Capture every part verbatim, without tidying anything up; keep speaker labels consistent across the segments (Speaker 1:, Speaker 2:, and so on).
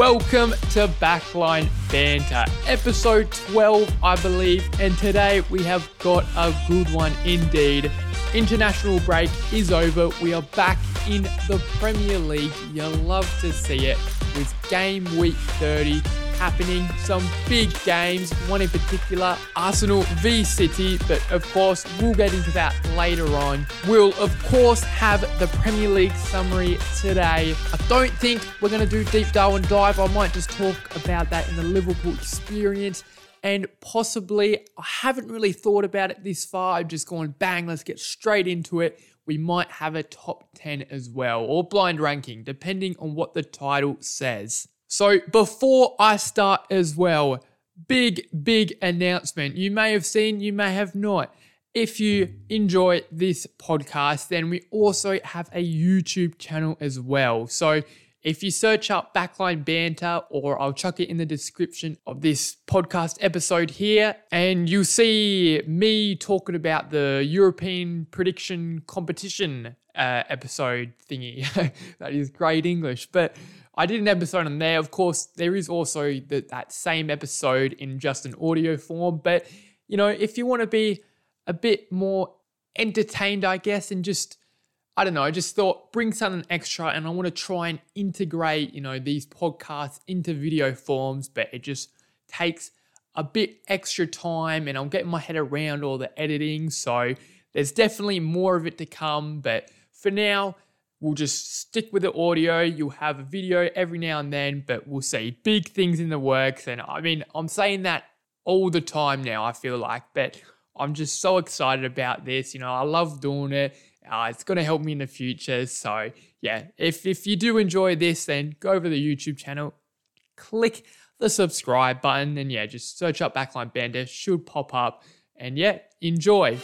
Speaker 1: Welcome to Backline Banter, episode twelve, I believe, and today we have got a good one indeed. International break is over. We are back in the Premier League. You'll love to see it with game week thirty happening. Some big games, one in particular, Arsenal v City, but of course, we'll get into that later on. We'll, of course, have the Premier League summary today. I don't think we're going to do deep dive and dive. I might just talk about that in the Liverpool experience. And possibly, I haven't really thought about it this far. I've just gone, bang, let's get straight into it. We might have a top ten as well, or blind ranking, depending on what the title says. So before I start as well, big, big announcement. You may have seen, you may have not. If you enjoy this podcast, then we also have a YouTube channel as well. So if you search up Backline Banter, or I'll chuck it in the description of this podcast episode here, and you'll see me talking about the European prediction competition uh, episode thingy. That is great English, but I did an episode on there. Of course, there is also the, that same episode in just an audio form. But, you know, if you want to be a bit more entertained, I guess, and just, I don't know, I just thought bring something extra, and I want to try and integrate, you know, these podcasts into video forms, but it just takes a bit extra time, and I'm getting my head around all the editing. So there's definitely more of it to come. But for now, we'll just stick with the audio. You'll have a video every now and then, but we'll see big things in the works. And I mean, I'm saying that all the time now, I feel like, but I'm just so excited about this. You know, I love doing it. Uh, it's going to help me in the future. So yeah, if, if you do enjoy this, then go over to the YouTube channel, click the subscribe button, and yeah, just search up Backline Banter, should pop up, and yeah, enjoy.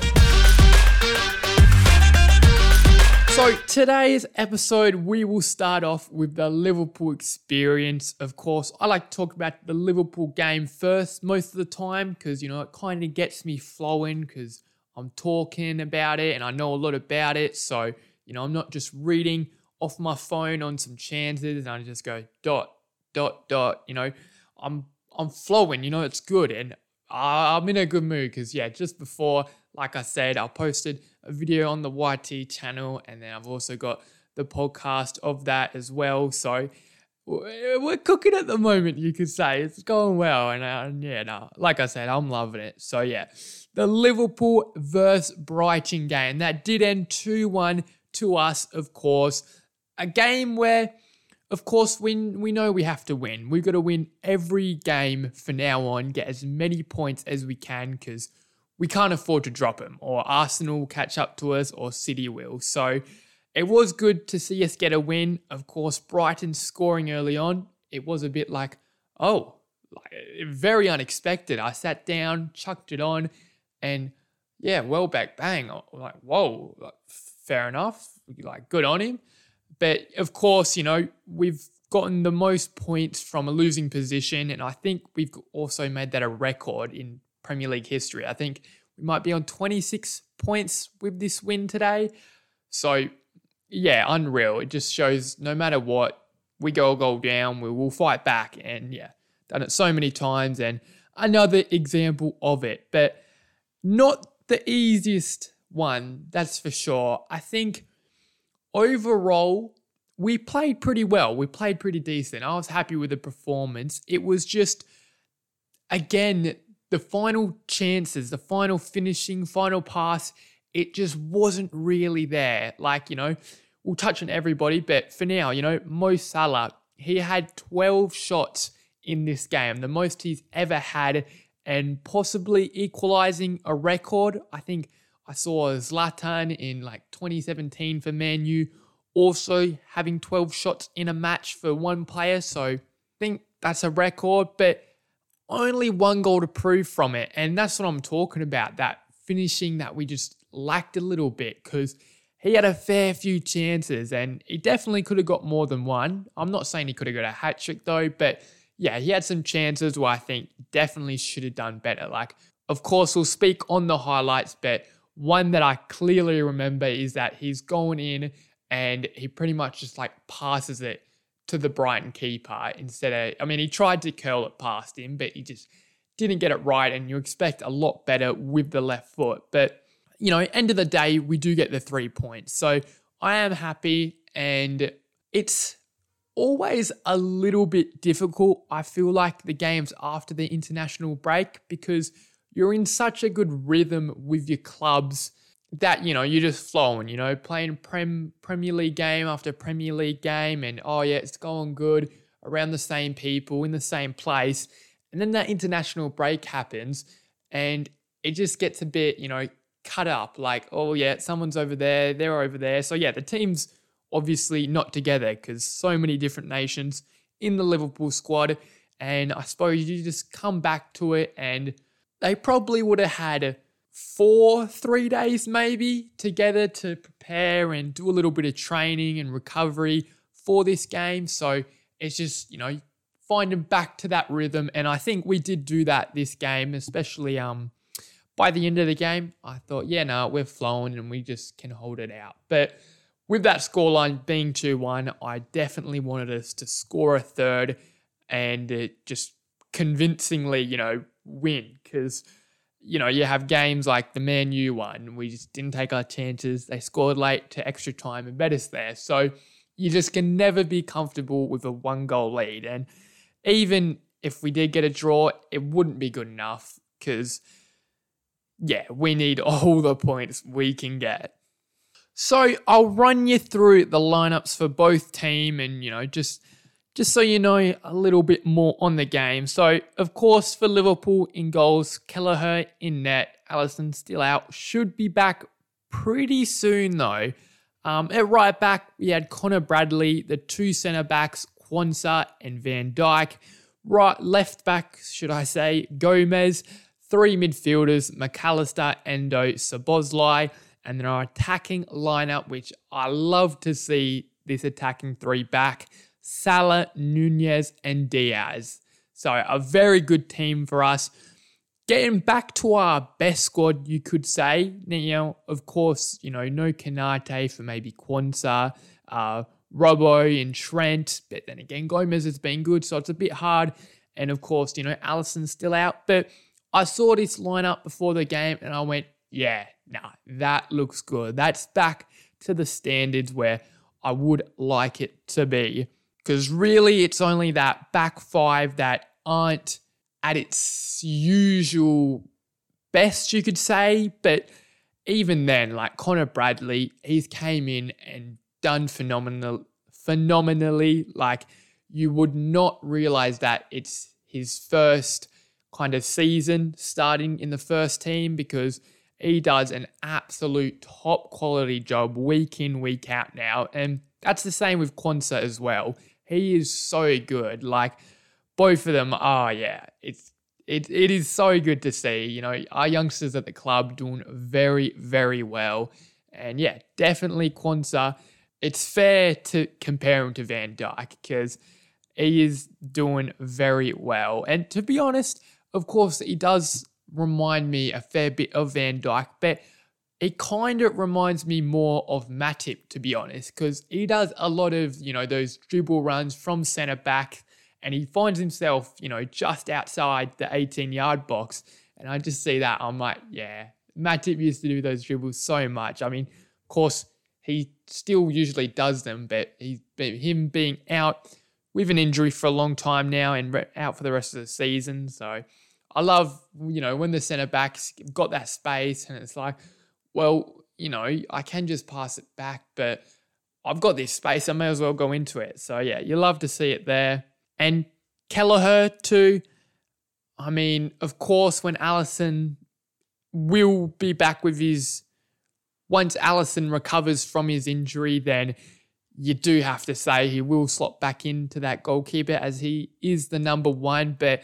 Speaker 1: So today's episode, we will start off with the Liverpool experience. Of course, I like to talk about the Liverpool game first most of the time because, you know, it kind of gets me flowing because I'm talking about it and I know a lot about it. So, you know, I'm not just reading off my phone on some chances and I just go dot, dot, dot. You know, I'm I'm flowing, you know, it's good. And I'm in a good mood because, yeah, just before, like I said, I posted a video on the Y T channel, and then I've also got the podcast of that as well. So we're cooking at the moment, you could say. It's going well, and, uh, and yeah, no, like I said, I'm loving it. So yeah, the Liverpool versus Brighton game, that did end two one to us, of course. A game where, of course, we, we know we have to win. We've got to win every game from now on, get as many points as we can, because we can't afford to drop them, or Arsenal will catch up to us, or City will. So it was good to see us get a win. Of course, Brighton scoring early on, it was a bit like, oh, like, very unexpected. I sat down, chucked it on, and yeah, Welbeck, bang. Like, whoa, like, fair enough. Like, good on him. But of course, you know, we've gotten the most points from a losing position, and I think we've also made that a record in Premier League history. I think we might be on twenty-six points with this win today. So yeah, unreal. It just shows no matter what, we go a goal down, we will fight back. And yeah, done it so many times, and another example of it. But not the easiest one, that's for sure. I think overall, we played pretty well. We played pretty decent. I was happy with the performance. It was just, again, the final chances, the final finishing, final pass, it just wasn't really there. Like, you know, we'll touch on everybody, but for now, you know, Mo Salah, he had twelve shots in this game, the most he's ever had, and possibly equalising a record. I think I saw Zlatan in like twenty seventeen for Man U also having twelve shots in a match for one player. So I think that's a record, but only one goal to prove from it. And that's what I'm talking about, that finishing that we just lacked a little bit, because he had a fair few chances and he definitely could have got more than one. I'm not saying he could have got a hat trick though, but yeah, he had some chances where I think definitely should have done better. Like, of course, we'll speak on the highlights, but one that I clearly remember is that he's going in and he pretty much just like passes it to the Brighton keeper instead of, I mean, he tried to curl it past him, but he just didn't get it right. And you expect a lot better with the left foot. But, you know, end of the day, we do get the three points. So I am happy, and it's always a little bit difficult, I feel like, the games after the international break, because you're in such a good rhythm with your clubs that, you know, you're just flowing, you know, playing Prem, Premier League game after Premier League game, and, oh yeah, it's going good, around the same people, in the same place. And then that international break happens, and it just gets a bit, you know, cut up, like, oh yeah, someone's over there, they're over there. So yeah, the team's obviously not together because so many different nations in the Liverpool squad. And I suppose you just come back to it, and they probably would have had four, three days maybe together to prepare and do a little bit of training and recovery for this game. So it's just, you know, finding back to that rhythm. And I think we did do that this game, especially um by the end of the game. I thought, yeah, no, we're flowing and we just can hold it out. But with that scoreline being two one, I definitely wanted us to score a third and uh, just convincingly, you know, win. Because, you know, you have games like the Man U one. We just didn't take our chances. They scored late to extra time and bet us there. So you just can never be comfortable with a one-goal lead. And even if we did get a draw, it wouldn't be good enough because, yeah, we need all the points we can get. So I'll run you through the lineups for both team and, you know, just just so you know a little bit more on the game. So, of course, for Liverpool in goals, Kelleher in net, Alisson still out, should be back pretty soon though. Um, at right back, we had Connor Bradley, the two centre-backs, Quansah and Van Dijk. Right, left back, should I say, Gomez. Three midfielders, McAllister, Endo, Szoboszlai. And then our attacking lineup, which I love to see this attacking three back, Salah, Nunez, and Diaz. So a very good team for us. Getting back to our best squad, you could say. You know, of course, you know, no Konate for maybe Quansah, uh, Robbo and Trent. But then again, Gomez has been good, so it's a bit hard. And of course, you know, Alisson's still out. But I saw this lineup before the game and I went, yeah, nah, that looks good. That's back to the standards where I would like it to be. Because really, it's only that back five that aren't at its usual best, you could say. But even then, like Connor Bradley, he's came in and done phenomenal, phenomenally. Like, you would not realize that it's his first kind of season starting in the first team, because he does an absolute top quality job week in, week out now. And that's the same with Quansah as well. He is so good. Like, both of them are, yeah, it's it it is so good to see. You know, our youngsters at the club doing very, very well. And yeah, definitely Quansah. It's fair to compare him to Van Dijk because he is doing very well. And to be honest, of course, he does remind me a fair bit of Van Dijk, but it kind of reminds me more of Matip, to be honest, because he does a lot of, you know, those dribble runs from centre back, and he finds himself, you know, just outside the eighteen-yard box. And I just see that, I'm like, yeah, Matip used to do those dribbles so much. I mean, of course, he still usually does them, but he's been, him being out with an injury for a long time now and re- out for the rest of the season. So I love, you know, when the centre backs got that space and it's like, well, you know, I can just pass it back, but I've got this space, I may as well go into it. So yeah, you love to see it there. And Kelleher too. I mean, of course, when Alisson will be back with his, once Alisson recovers from his injury, then you do have to say he will slot back into that goalkeeper as he is the number one. But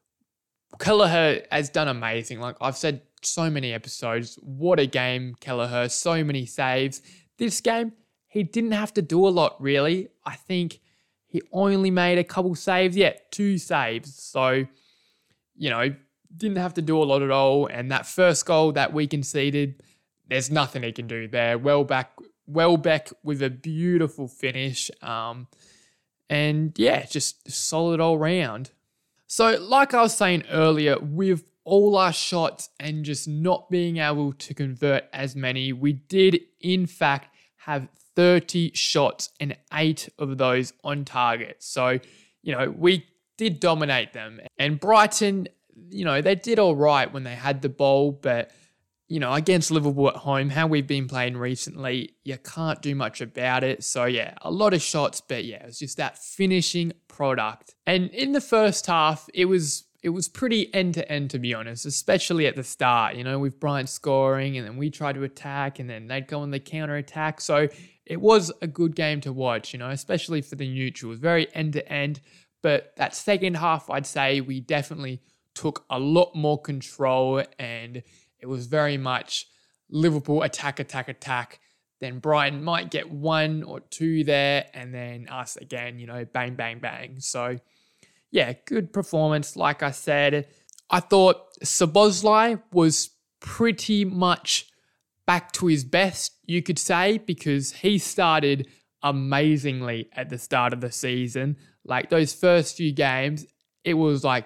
Speaker 1: Kelleher has done amazing. Like I've said so many episodes, what a game, Kelleher, so many saves. This game, he didn't have to do a lot really. I think he only made a couple saves, yeah, two saves. So, you know, didn't have to do a lot at all. And that first goal that we conceded, there's nothing he can do there. Welbeck, Welbeck with a beautiful finish. Um, And yeah, just solid all round. So like I was saying earlier, with all our shots and just not being able to convert as many, we did in fact have thirty shots and eight of those on target. So, you know, we did dominate them. And Brighton, you know, they did all right when they had the ball, but, you know, against Liverpool at home, how we've been playing recently, you can't do much about it. So yeah, a lot of shots, but yeah, it was just that finishing product. And in the first half, it was it was pretty end-to-end, to be honest, especially at the start, you know, with Brighton scoring, and then we tried to attack, and then they'd go on the counter-attack. So it was a good game to watch, you know, especially for the neutrals, very end-to-end. But that second half, I'd say we definitely took a lot more control, and it was very much Liverpool attack, attack, attack. Then Brighton might get one or two there, and then us again, you know, bang, bang, bang. So yeah, good performance. Like I said, I thought Szoboszlai was pretty much back to his best, you could say, because he started amazingly at the start of the season. Like those first few games, it was like,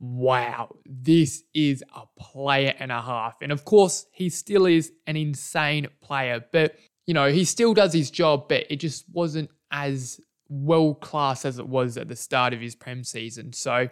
Speaker 1: wow, this is a player and a half. And of course, he still is an insane player, but you know, he still does his job, but it just wasn't as world-class as it was at the start of his Prem season. So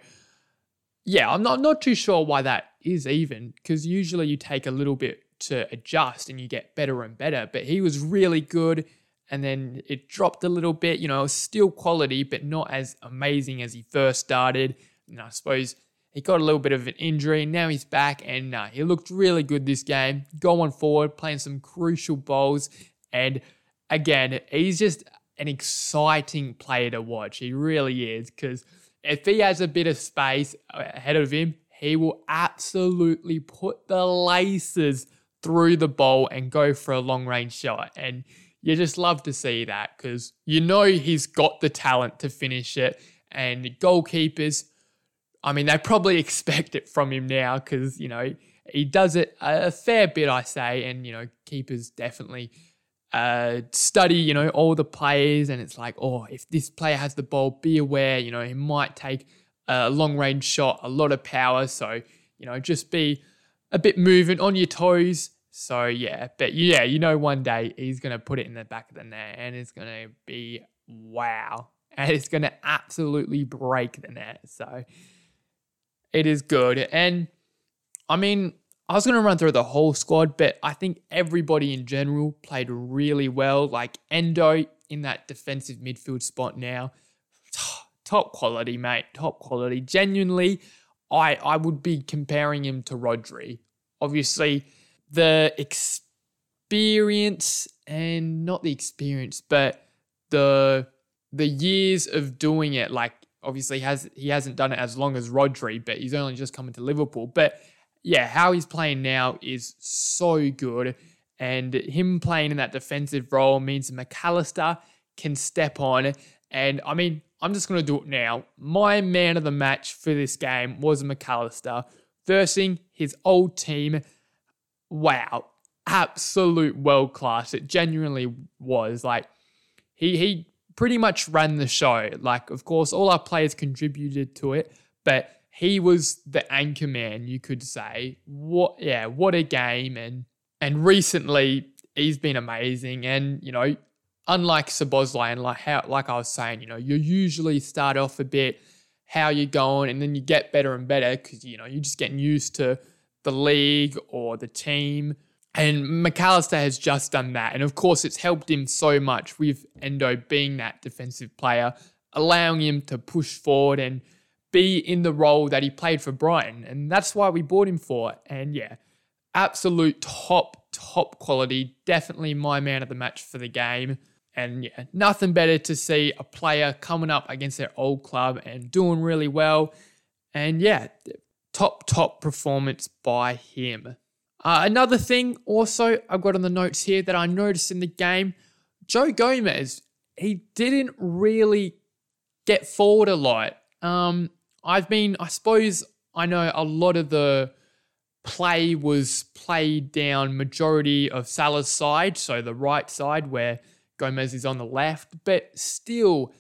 Speaker 1: yeah, I'm not, I'm not too sure why that is even, because usually you take a little bit to adjust and you get better and better, but he was really good, and then it dropped a little bit. You know, it was still quality, but not as amazing as he first started. And I suppose he got a little bit of an injury, and now he's back, and uh, he looked really good this game, going forward, playing some crucial balls, and again, he's just an exciting player to watch. He really is, because if he has a bit of space ahead of him, he will absolutely put the laces through the ball and go for a long-range shot. And you just love to see that, because you know he's got the talent to finish it. And goalkeepers, I mean, they probably expect it from him now, because, you know, he does it a fair bit, I say. And, you know, keepers definitely uh, study, you know, all the players. And it's like, oh, if this player has the ball, be aware, you know, he might take a long-range shot, a lot of power. So, you know, just be a bit moving on your toes. So, yeah, but yeah, you know, one day he's going to put it in the back of the net, and it's going to be wow. And it's going to absolutely break the net. So it is good. And I mean, I was going to run through the whole squad, but I think everybody in general played really well. Like Endo in that defensive midfield spot now, top quality, mate, top quality. Genuinely, I, I would be comparing him to Rodri. Obviously, the experience, and not the experience, but the the years of doing it. Like, obviously, has he hasn't done it as long as Rodri, but he's only just coming to Liverpool. But yeah, how he's playing now is so good. And him playing in that defensive role means McAllister can step on. And I mean, I'm just going to do it now. My man of the match for this game was McAllister versing his old team. Wow, absolute world class. It genuinely was. Like, he he pretty much ran the show. Like, of course, all our players contributed to it, but he was the anchor man, you could say. What, yeah, what a game. And and recently, he's been amazing. And, you know, unlike Szoboszlai, and like how, like I was saying, you know, you usually start off a bit how you're going, and then you get better and better because, you know, you're just getting used to the league or the team. And McAllister has just done that. And of course, it's helped him so much with Endo being that defensive player, allowing him to push forward and be in the role that he played for Brighton. And that's why we bought him for. And yeah, absolute top, top quality. Definitely my man of the match for the game. And yeah, nothing better to see a player coming up against their old club and doing really well. And yeah, top, top performance by him. Uh, another thing also I've got on the notes here that I noticed in the game, Joe Gomez, he didn't really get forward a lot. Um, I've been, I suppose I know a lot of the play was played down majority of Salah's side, so the right side where Gomez is on the left, but still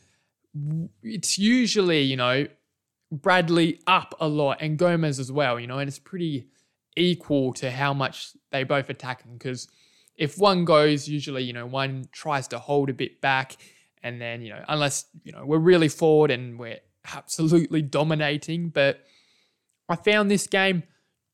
Speaker 1: it's usually, you know, Bradley up a lot and Gomez as well, you know, and it's pretty equal to how much they both attacking, because if one goes, usually, you know, one tries to hold a bit back, and then, you know, unless, you know, we're really forward and we're absolutely dominating. But I found this game,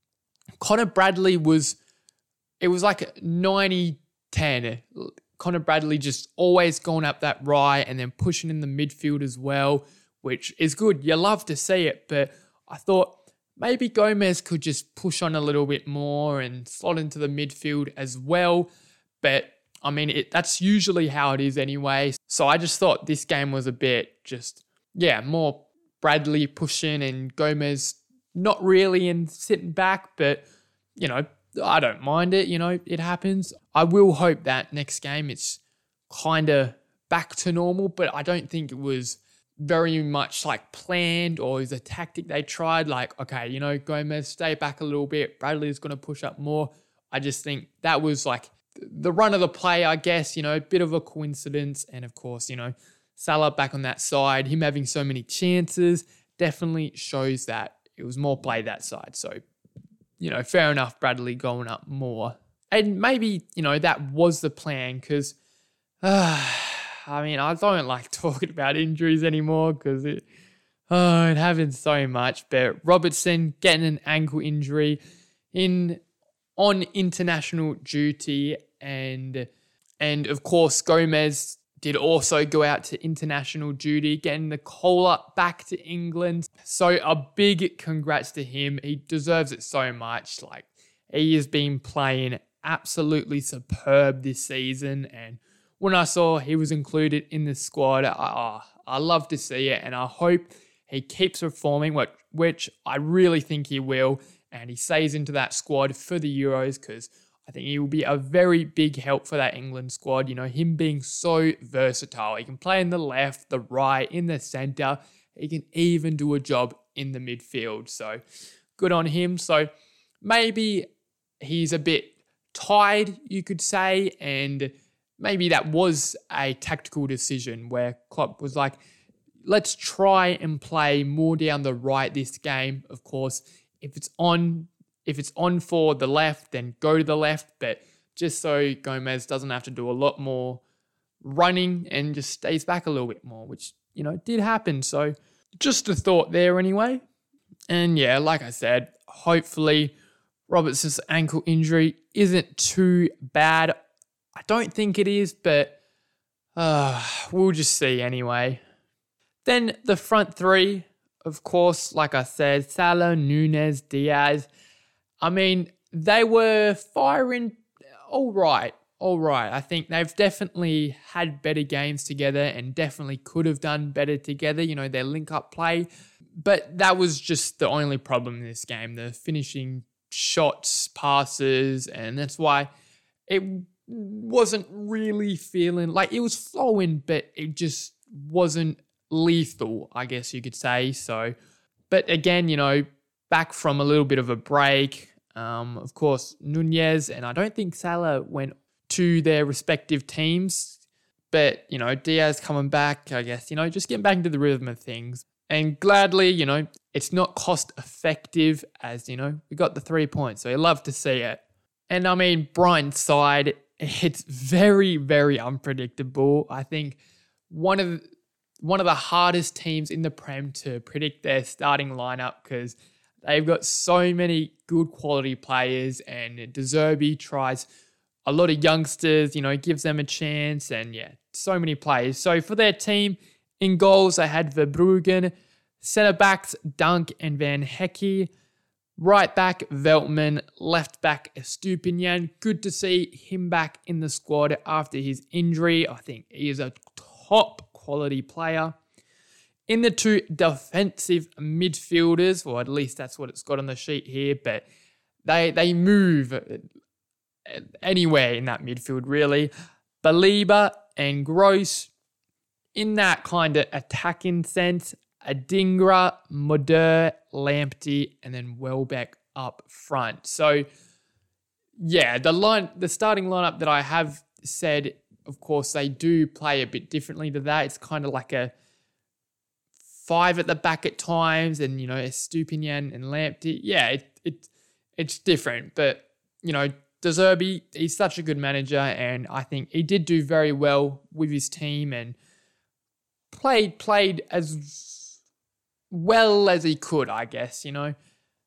Speaker 1: Connor Bradley was, it was like ninety ten. Connor Bradley just always going up that right and then pushing in the midfield as well, which is good. You love to see it, but I thought maybe Gomez could just push on a little bit more and slot into the midfield as well. But I mean, it, that's usually how it is anyway. So I just thought this game was a bit just, yeah, more Bradley pushing and Gomez not really and sitting back. But, you know, I don't mind it. You know, it happens. I will hope that next game it's kind of back to normal, but I don't think it was very much like planned or is a tactic they tried. Like, okay, you know, Gomez, stay back a little bit. Bradley's going to push up more. I just think that was like the run of the play, I guess, you know, a bit of a coincidence. And of course, you know, Salah back on that side, him having so many chances definitely shows that it was more play that side. So, you know, fair enough, Bradley going up more. And maybe, you know, that was the plan because, uh, I mean, I don't like talking about injuries anymore because it, oh, it happens so much. But Robertson getting an ankle injury in on international duty, and and of course Gomez did also go out to international duty, getting the call-up back to England. So a big congrats to him. He deserves it so much. Like, he has been playing absolutely superb this season, and when I saw he was included in the squad, I, oh, I love to see it, and I hope he keeps performing, which, which I really think he will, and he stays into that squad for the Euros, because I think he will be a very big help for that England squad. You know, him being so versatile. He can play in the left, the right, in the centre. He can even do a job in the midfield. So good on him. So maybe he's a bit tired, you could say, and maybe that was a tactical decision where Klopp was like, let's try and play more down the right this game. Of course, if it's on if it's on for the left, then go to the left. But just so Gomez doesn't have to do a lot more running and just stays back a little bit more, which, you know, did happen. So just a thought there anyway. And yeah, like I said, hopefully Robertson's ankle injury isn't too bad. I don't think it is, but uh, we'll just see anyway. Then the front three, of course, like I said, Salah, Nunez, Diaz. I mean, they were firing all right, all right. I think they've definitely had better games together and definitely could have done better together, you know, their link-up play. But that was just the only problem in this game, the finishing shots, passes, and that's why it wasn't really feeling like it was flowing, but it just wasn't lethal, I guess you could say. So, but again, you know, back from a little bit of a break. Um, of course, Nunez and I don't think Salah went to their respective teams, but, you know, Diaz coming back, I guess, you know, just getting back into the rhythm of things. And gladly, you know, it's not cost effective as, you know, we got the three points. So you love to see it. And I mean, Brighton's side, it's very, very unpredictable. I think one of one of the hardest teams in the Prem to predict their starting lineup because they've got so many good quality players, and De Zerbi tries a lot of youngsters, you know, gives them a chance, and yeah, so many players. So for their team, in goals, they had Verbruggen, centre-backs Dunk and Van Hecke, right back Veltman, left back Estupinian. Good to see him back in the squad after his injury. I think he is a top quality player. In the two defensive midfielders, or at least that's what it's got on the sheet here, but they they move anywhere in that midfield, really. Baliba and Gross, in that kind of attacking sense, Adingra, Moder, Lamptey, and then Welbeck up front. So, yeah, the line, the starting lineup that I have said, of course, they do play a bit differently to that. It's kind of like a five at the back at times, and, you know, Estupinian and Lamptey. Yeah, it, it it's different. But, you know, De Zerbi, he's such a good manager, and I think he did do very well with his team and played played as well as he could, I guess, you know.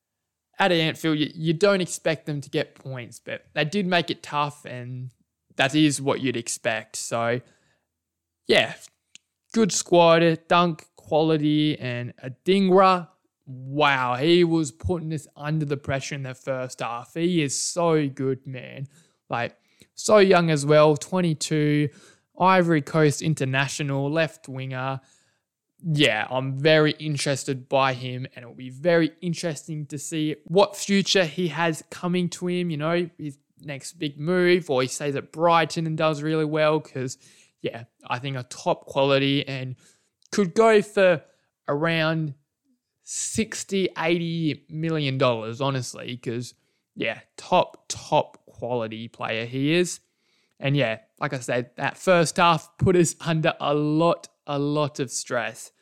Speaker 1: At Anfield, you, you don't expect them to get points, but they did make it tough, and that is what you'd expect. So, yeah, good squad, Dunk, quality, and Adingra. Wow, he was putting us under the pressure in the first half. He is so good, man. Like, so young as well, twenty-two, Ivory Coast international, left winger. Yeah, I'm very interested by him, and it'll be very interesting to see what future he has coming to him, you know, his next big move, or he stays at Brighton and does really well, because, yeah, I think a top quality and could go for around sixty, eighty million dollars, honestly, because, yeah, top, top quality player he is. And, yeah, like I said, that first half put us under a lot, a lot of stress.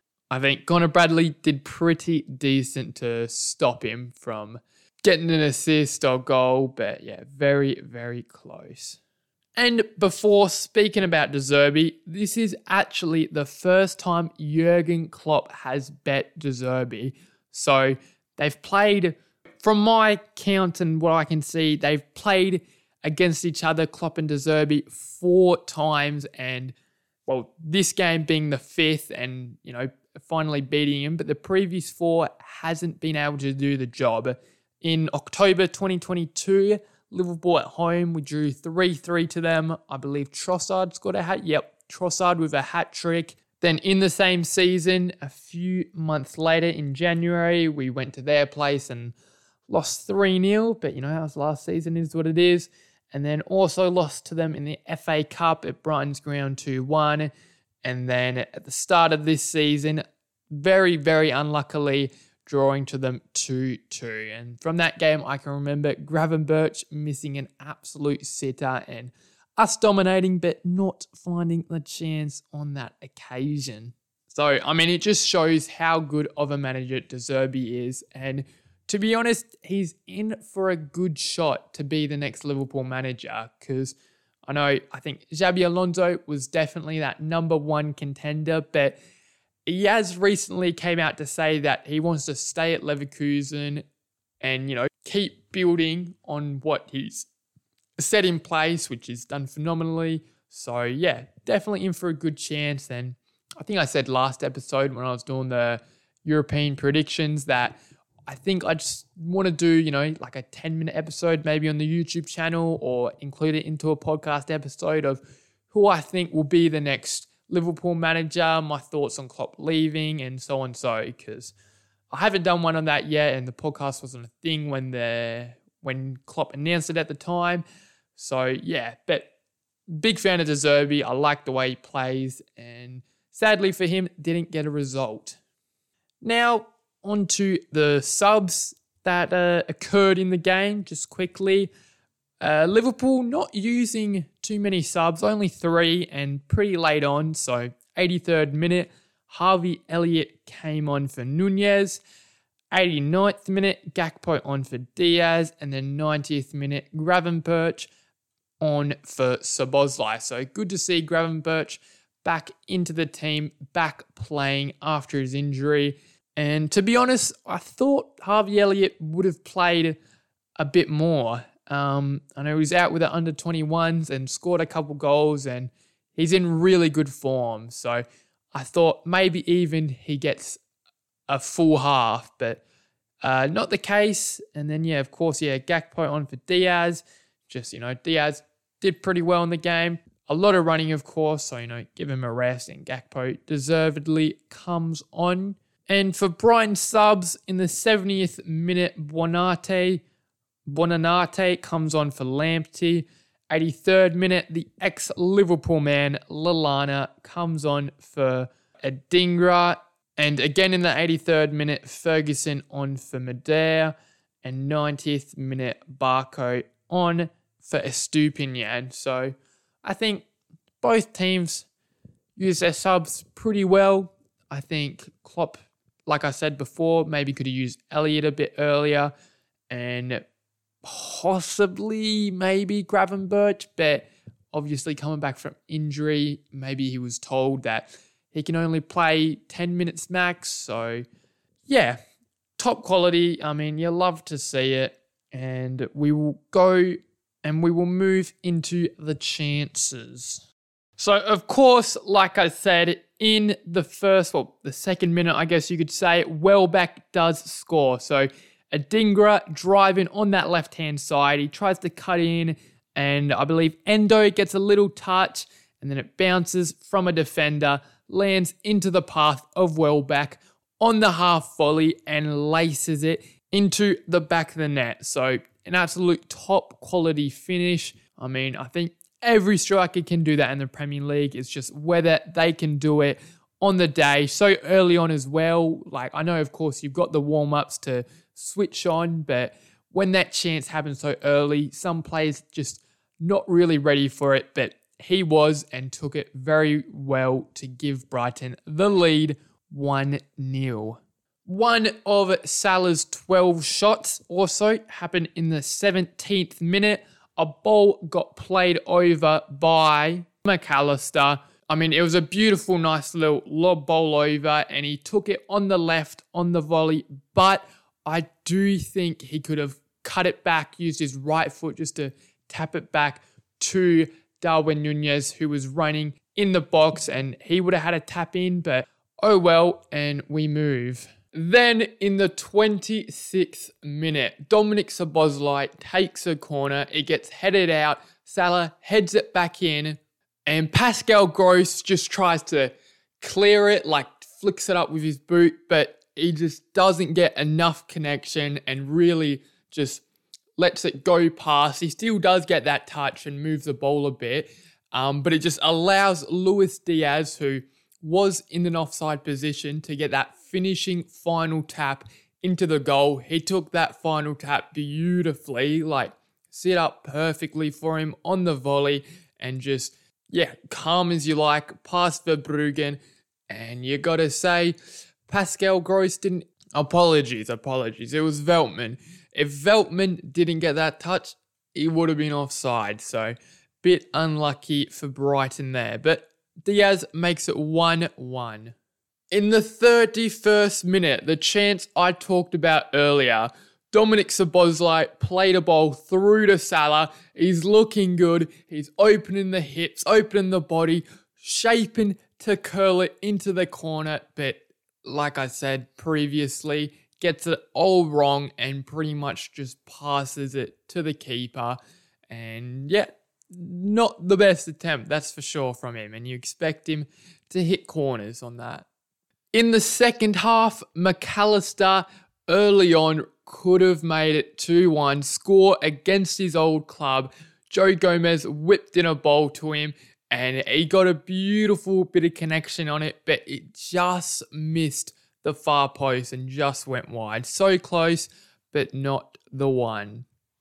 Speaker 1: I think Connor Bradley did pretty decent to stop him from getting an assist or goal, but, yeah, very, very close. And before speaking about De Zerbi, this is actually the first time Jurgen Klopp has bet De Zerbi. So they've played, from my count and what I can see, they've played against each other, Klopp and De Zerbi, four times. And, well, this game being the fifth and, you know, finally beating him. But the previous four hasn't been able to do the job. In October twenty twenty-two, Liverpool at home, we drew three three to them. I believe Trossard scored a hat. Yep, Trossard with a hat trick. Then in the same season, a few months later in January, we went to their place and lost three nil. But, you know, that was last season, is what it is. And then also lost to them in the F A Cup at Brighton's ground two one. And then at the start of this season, very, very unluckily, drawing to them two two. And from that game, I can remember Gravenberch missing an absolute sitter and us dominating, but not finding the chance on that occasion. So, I mean, it just shows how good of a manager De Zerbi is. And to be honest, he's in for a good shot to be the next Liverpool manager, because I know, I think Xabi Alonso was definitely that number one contender, but he has recently came out to say that he wants to stay at Leverkusen and, you know, keep building on what he's set in place, which is done phenomenally. So, yeah, definitely in for a good chance. And I think I said last episode when I was doing the European predictions that I think I just want to do, you know, like a ten-minute episode maybe on the YouTube channel, or include it into a podcast episode of who I think will be the next Liverpool manager, my thoughts on Klopp leaving, and so on so, because I haven't done one on that yet, and the podcast wasn't a thing when the when Klopp announced it at the time. So, yeah, but big fan of De Zerbi. I like the way he plays, and sadly for him, didn't get a result. Now, on to the subs that uh, occurred in the game, just quickly. Uh, Liverpool not using too many subs, only three, and pretty late on. So eighty-third minute, Harvey Elliott came on for Nunez. eighty-ninth minute, Gakpo on for Diaz. And then ninetieth minute, Gravenberch on for Szoboszlai. So good to see Gravenberch back into the team, back playing after his injury. And to be honest, I thought Harvey Elliott would have played a bit more. Um, I know he's out with the under twenty-ones and scored a couple goals, and he's in really good form. So I thought maybe even he gets a full half, but uh, not the case. And then, yeah, of course, yeah, Gakpo on for Diaz. Just, you know, Diaz did pretty well in the game. A lot of running, of course, so, you know, give him a rest, and Gakpo deservedly comes on. And for Brighton subs, in the seventieth minute, Buonanotte, Buonanotte comes on for Lamptey. eighty-third minute, the ex-Liverpool man, Lallana, comes on for Adingra. And again in the eighty-third minute, Ferguson on for Medea. And ninetieth minute, Barco on for Estupinian. So I think both teams use their subs pretty well. I think Klopp, like I said before, maybe could have used Elliott a bit earlier and possibly maybe Gravenberch, but obviously coming back from injury, maybe he was told that he can only play ten minutes max. So yeah, top quality. I mean, you love to see it. And we will go and we will move into the chances. So, of course, like I said, in the first, well, the second minute, I guess you could say, Welbeck does score. So, Adingra driving on that left-hand side. He tries to cut in, and I believe Endo gets a little touch, and then it bounces from a defender, lands into the path of Welbeck on the half volley, and laces it into the back of the net. So, an absolute top quality finish. I mean, I think every striker can do that in the Premier League. It's just whether they can do it on the day so early on as well. Like, I know, of course, you've got the warm-ups to switch on, but when that chance happens so early, some players just not really ready for it, but he was and took it very well to give Brighton the lead one nil. One of Salah's twelve shots also happened in the seventeenth minute. A ball got played over by McAllister. I mean, it was a beautiful, nice little lob ball over, and he took it on the left on the volley. But I do think he could have cut it back, used his right foot just to tap it back to Darwin Nunez, who was running in the box, and he would have had a tap in, but oh well, and we move. Then in the twenty-sixth minute, Dominic Szoboszlai takes a corner. It gets headed out. Salah heads it back in. And Pascal Gross just tries to clear it, like flicks it up with his boot. But he just doesn't get enough connection and really just lets it go past. He still does get that touch and move the ball a bit. Um, but it just allows Luis Diaz, who was in an offside position, to get that finishing final tap into the goal. He took that final tap beautifully, like set up perfectly for him on the volley, and just, yeah, calm as you like, past Verbruggen. And you gotta say, Pascal Gross didn't, apologies, apologies, it was Veltman. If Veltman didn't get that touch, he would have been offside. So, bit unlucky for Brighton there. But Diaz makes it one one. In the thirty-first minute, the chance I talked about earlier, Dominic Szoboszlai played a ball through to Salah. He's looking good. He's opening the hips, opening the body, shaping to curl it into the corner. But like I said previously, gets it all wrong and pretty much just passes it to the keeper. And yeah, not the best attempt, that's for sure, from him. And you expect him to hit corners on that. In the second half, McAllister early on could have made it two one, score against his old club. Joe Gomez whipped in a ball to him and he got a beautiful bit of connection on it, but it just missed the far post and just went wide. So close, but not the one.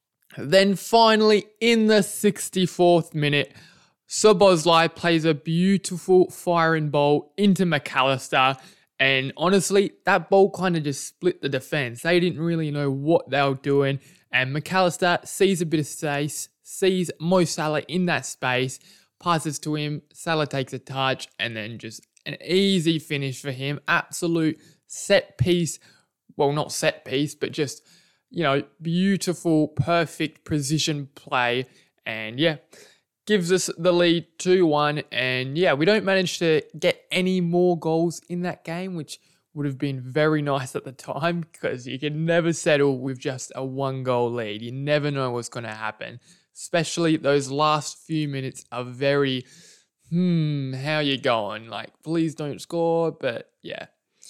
Speaker 1: Then finally, in the sixty-fourth minute, Szoboszlai plays a beautiful firing ball into McAllister. And honestly, that ball kind of just split the defense. They didn't really know what they were doing. And McAllister sees a bit of space, sees Mo Salah in that space, passes to him, Salah takes a touch, and then just an easy finish for him. Absolute set piece. Well, not set piece, but just, you know, beautiful, perfect precision play. And yeah, gives us the lead two one. And yeah, we don't manage to get any more goals in that game, which would have been very nice at the time, because you can never settle with just a one goal lead. You never know what's going to happen. Especially those last few minutes are very, hmm, how you going? Like, please don't score. But yeah,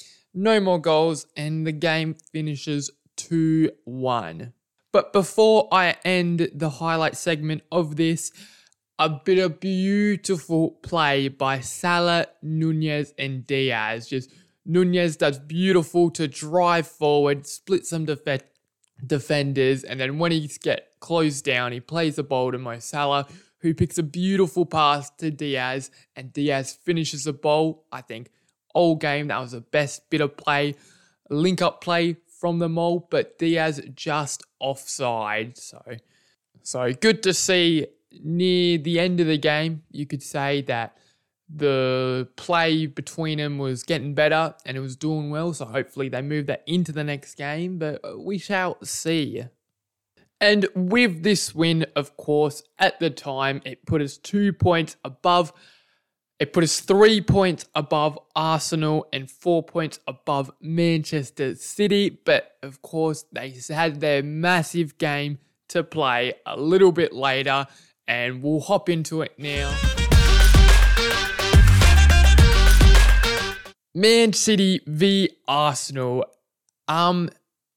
Speaker 1: no more goals and the game finishes two one. But before I end the highlight segment of this, a bit of beautiful play by Salah, Nunez, and Diaz. Just Nunez does beautiful to drive forward, split some def- defenders, and then when he gets closed down, he plays the ball to Mo Salah, who picks a beautiful pass to Diaz, and Diaz finishes the ball, I think, all game. That was the best bit of play, link-up play from them all, but Diaz just offside. So, so good to see near the end of the game. You could say that the play between them was getting better and it was doing well. So hopefully they move that into the next game, but we shall see. And with this win, of course, at the time, it put us two points above. It put us three points above Arsenal and four points above Manchester City. But of course, they had their massive game to play a little bit later, and we'll hop into it now. Man City v Arsenal. Um,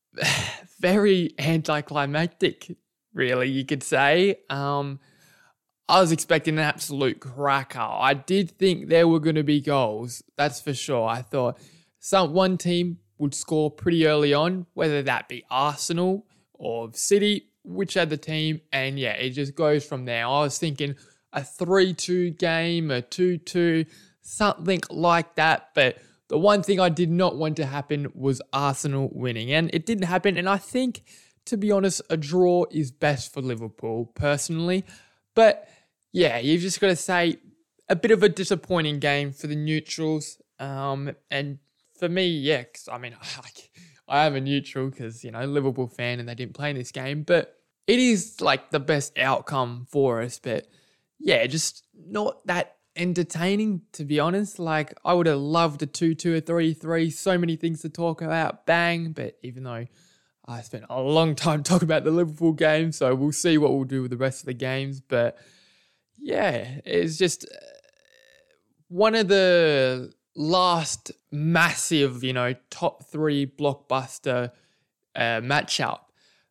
Speaker 1: very anticlimactic, really, you could say. Um, I was expecting an absolute cracker. I did think there were going to be goals, that's for sure. I thought some one team would score pretty early on, whether that be Arsenal or City, whichever team, and yeah, it just goes from there. I was thinking a three two game, a two two, something like that, but the one thing I did not want to happen was Arsenal winning, and it didn't happen. And I think, to be honest, a draw is best for Liverpool, personally. But yeah, you've just got to say, a bit of a disappointing game for the neutrals. Um, and for me, yeah, cause, I mean, like, I am a neutral because, you know, Liverpool fan and they didn't play in this game. But it is like the best outcome for us. But yeah, just not that entertaining, to be honest. Like, I would have loved a two two, a three three, so many things to talk about, bang. But even though I spent a long time talking about the Liverpool game, so we'll see what we'll do with the rest of the games. But yeah, it's just one of the last massive, you know, top three blockbuster uh, matchup.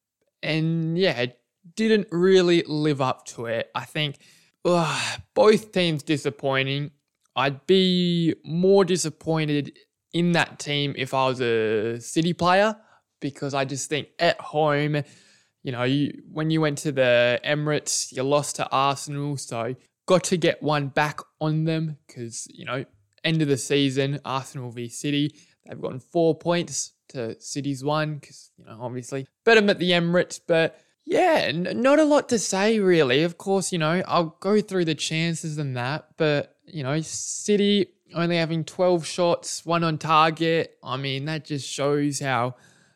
Speaker 1: And yeah, it didn't really live up to it. I think ugh, both teams disappointing. I'd be more disappointed in that team if I was a City player, because I just think at home, you know, you, when you went to the Emirates, you lost to Arsenal, so got to get one back on them because, you know, end of the season, Arsenal v City, they've gotten four points to City's one because, you know, obviously bet them at the Emirates, but yeah, n- not a lot to say really. Of course, you know, I'll go through the chances and that, but, you know, City only having twelve shots, one on target. I mean, that just shows how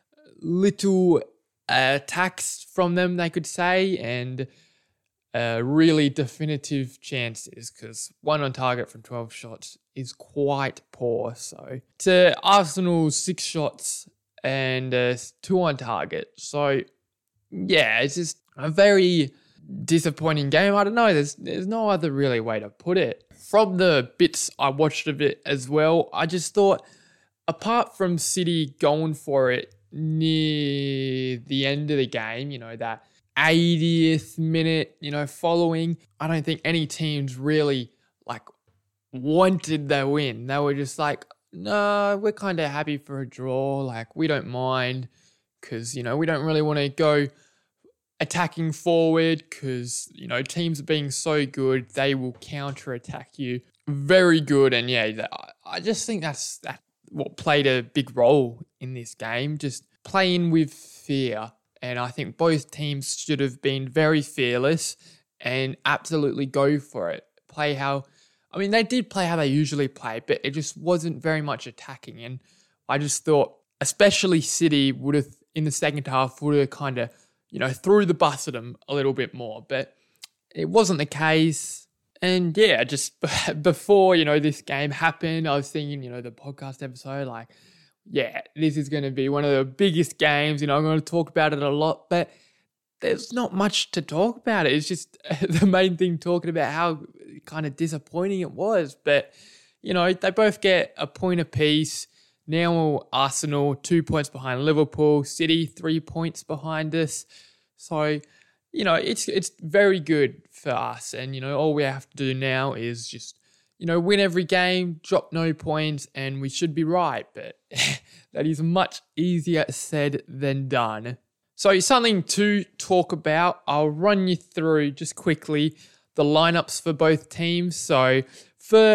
Speaker 1: little uh, attacks from them they could say, and uh, really definitive chances, because one on target from twelve shots is quite poor. So to Arsenal's six shots and uh, two on target. So yeah, it's just a very disappointing game. I don't know. There's there's no other really way to put it. From the bits I watched of it as well, I just thought, apart from City going for it near the end of the game, you know, that eightieth minute, you know, following, I don't think any teams really like wanted their win. They were just like, no, we're kind of happy for a draw. Like, we don't mind because, you know, we don't really want to go attacking forward because, you know, teams being so good, they will counter-attack you very good. And yeah, that, I just think that's that what played a big role in this game, just playing with fear. And I think both teams should have been very fearless and absolutely go for it. Play how, I mean, they did play how they usually play, but it just wasn't very much attacking. And I just thought, especially City would have, in the second half, would have kind of, you know, threw the bus at them a little bit more. But it wasn't the case. And yeah, just before, you know, this game happened, I was thinking, you know, the podcast episode, like, yeah, this is going to be one of the biggest games. You know, I'm going to talk about it a lot, but there's not much to talk about. It's just the main thing, talking about how kind of disappointing it was. But, you know, they both get a point apiece. Now Arsenal, two points behind Liverpool. City, three points behind us. So, you know, it's it's very good for us. And, you know, all we have to do now is just, you know, win every game, drop no points, and we should be right. But that is much easier said than done. So something to talk about, I'll run you through just quickly the lineups for both teams. So for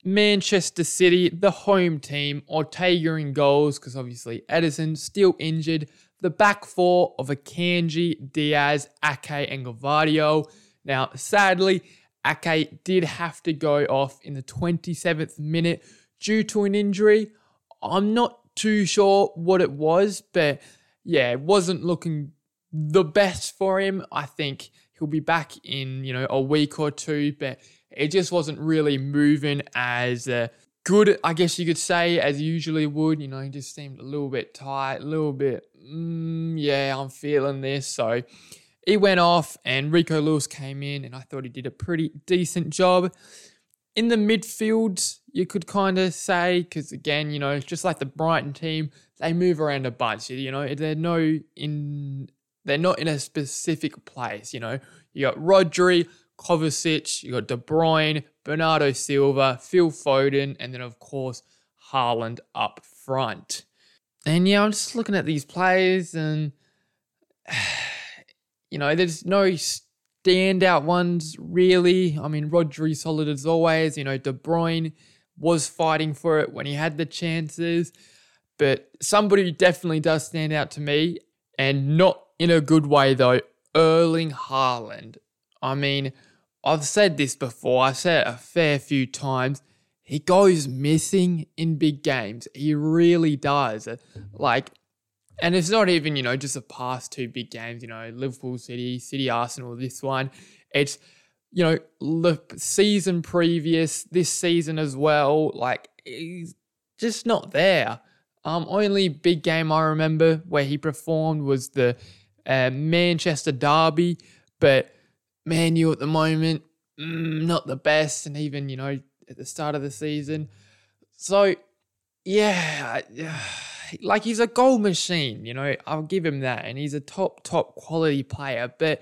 Speaker 1: Manchester City, the home team, Ortega in goals, because obviously Ederson still injured. The back four of Akanji, Diaz, Ake, and Gvardiol. Now, sadly, Ake did have to go off in the twenty-seventh minute due to an injury. I'm not too sure what it was, but yeah, it wasn't looking the best for him. I think he'll be back in, you know, a week or two, but it just wasn't really moving as uh, good, I guess you could say, as he usually would. You know, he just seemed a little bit tight, a little bit, mm, yeah, I'm feeling this. So he went off and Rico Lewis came in, and I thought he did a pretty decent job. In the midfield, you could kind of say, because again, you know, just like the Brighton team, they move around a bunch. You know, they're no in, they're not in a specific place. You know, you got Rodri, Kovacic, you got De Bruyne, Bernardo Silva, Phil Foden, and then of course Haaland up front. And yeah, I'm just looking at these players, and you know, there's no standout ones really. I mean, Rodri solid as always. You know, De Bruyne was fighting for it when he had the chances, but somebody who definitely does stand out to me, and not in a good way though, Erling Haaland. I mean, I've said this before, I've said it a fair few times, he goes missing in big games. He really does. Like, and it's not even, you know, just the past two big games, you know, Liverpool, City, City, Arsenal, this one. It's, you know, the season previous, this season as well. Like, he's just not there. Um, only big game I remember where he performed was the uh, Manchester derby, but Man U at the moment, mm, not the best, and even, you know, at the start of the season. So, yeah, like he's a goal machine, you know, I'll give him that, and he's a top, top quality player, but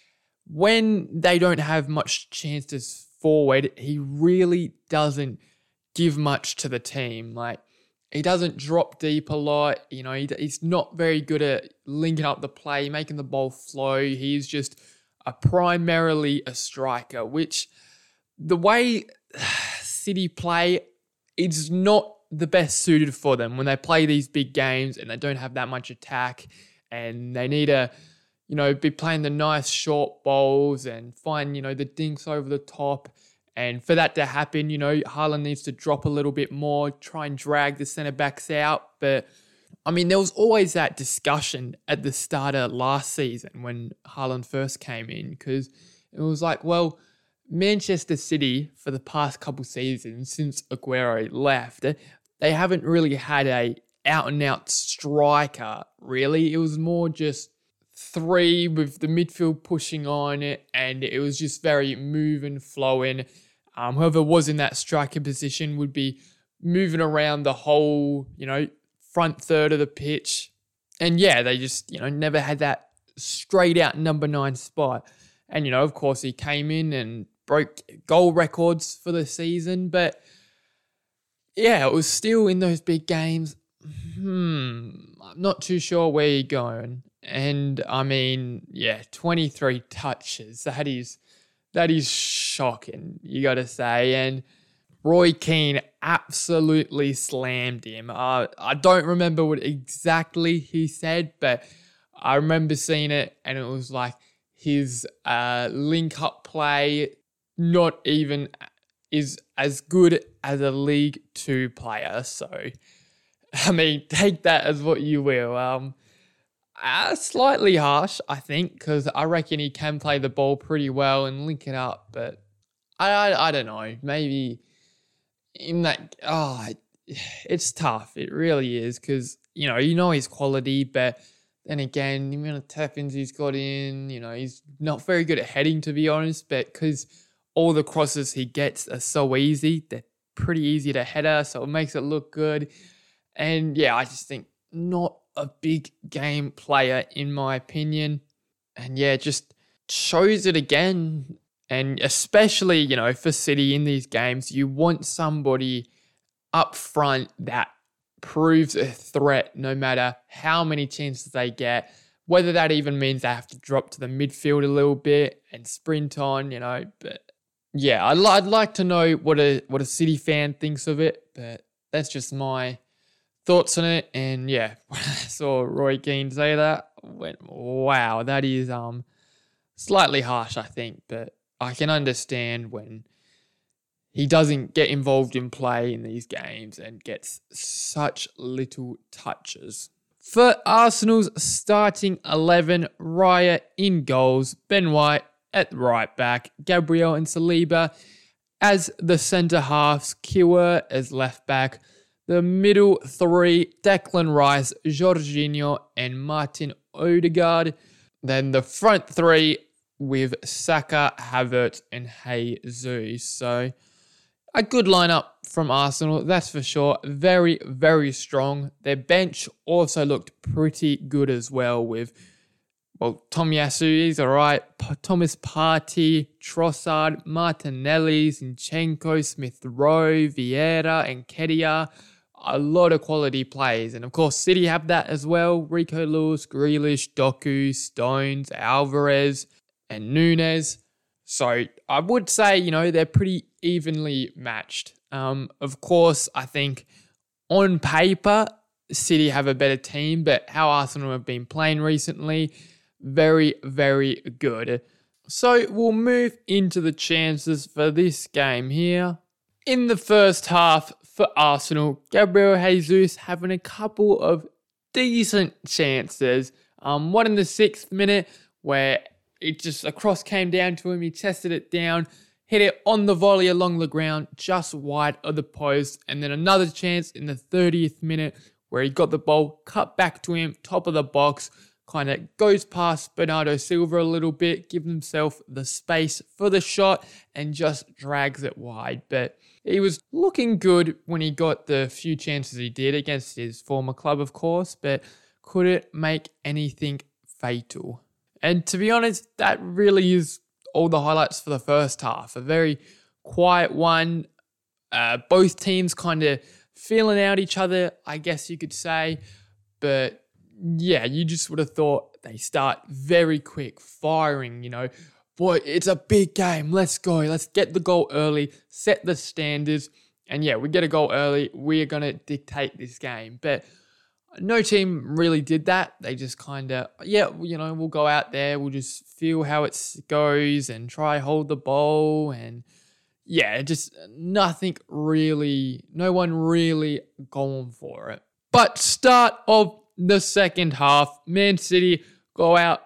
Speaker 1: when they don't have much chances forward, he really doesn't give much to the team. Like, he doesn't drop deep a lot, you know, he, he's not very good at linking up the play, making the ball flow. He's just a primarily a striker, which the way City play, it's not the best suited for them when they play these big games and they don't have that much attack, and they need to, you know, be playing the nice short balls and find, you know, the dinks over the top. And for that to happen, you know, Haaland needs to drop a little bit more, try and drag the centre backs out. But I mean, there was always that discussion at the start of last season when Haaland first came in, because it was like, well, Manchester City for the past couple seasons since Aguero left, they haven't really had a out-and-out striker, really. It was more just three with the midfield pushing on it, and it was just very moving, flowing. Um, whoever was in that striker position would be moving around the whole, you know, front third of the pitch. And yeah, they just, you know, never had that straight out number nine spot. And, you know, of course, he came in and broke goal records for the season. But yeah, it was still in those big games. Hmm, I'm not too sure where you're going. And I mean, yeah, twenty-three touches. That is, that is shocking, you got to say. And Roy Keane absolutely slammed him. Uh, I don't remember what exactly he said, but I remember seeing it, and it was like his uh, link-up play not even is as good as a League Two player. So, I mean, take that as what you will. Um, uh, slightly harsh, I think, because I reckon he can play the ball pretty well and link it up, but I, I, I don't know. Maybe in that, oh, it's tough. It really is, because, you know, you know his quality, but then again, the amount of tap-ins he's got in, you know, he's not very good at heading, to be honest, but because all the crosses he gets are so easy, they're pretty easy to header, so it makes it look good. And yeah, I just think not a big game player, in my opinion. And yeah, just shows it again. And especially, you know, for City in these games, you want somebody up front that proves a threat no matter how many chances they get, whether that even means they have to drop to the midfield a little bit and sprint on, you know. But yeah, I'd, li- I'd like to know what a what a City fan thinks of it, but that's just my thoughts on it. And yeah, when I saw Roy Keane say that, I went, wow, that is um slightly harsh, I think, but I can understand when he doesn't get involved in play in these games and gets such little touches. For Arsenal's starting eleven, Raya in goals, Ben White at right back, Gabriel and Saliba as the centre halves, Kiwa as left back, the middle three, Declan Rice, Jorginho and Martin Odegaard. Then the front three with Saka, Havertz and Jesus. So a good lineup from Arsenal, that's for sure. Very, very strong. Their bench also looked pretty good as well with, well, Tomiyasu is all right. P- Thomas Partey, Trossard, Martinelli, Zinchenko, Smith Rowe, Vieira, and Kedia. A lot of quality plays. And of course, City have that as well. Rico Lewis, Grealish, Doku, Stones, Alvarez, and Nunes. So I would say, you know, they're pretty evenly matched. Um, of course, I think on paper, City have a better team, but how Arsenal have been playing recently, very, very good. So we'll move into the chances for this game here. In the first half for Arsenal, Gabriel Jesus having a couple of decent chances. Um, one in the sixth minute where it just a cross came down to him. He tested it down, hit it on the volley along the ground, just wide of the post. And then another chance in the thirtieth minute where he got the ball, cut back to him, top of the box, kind of goes past Bernardo Silva a little bit, gives himself the space for the shot and just drags it wide. But he was looking good when he got the few chances he did against his former club, of course, but couldn't make anything fatal. And to be honest, that really is all the highlights for the first half. A very quiet one. Uh, both teams kind of feeling out each other, I guess you could say. But yeah, you just would have thought they start very quick, firing, you know. Boy, it's a big game. Let's go. Let's get the goal early, set the standards. And yeah, we get a goal early. We are going to dictate this game. But no team really did that. They just kind of, yeah, you know, we'll go out there. We'll just feel how it goes and try hold the ball. And yeah, just nothing really, no one really going for it. But start of the second half, Man City go out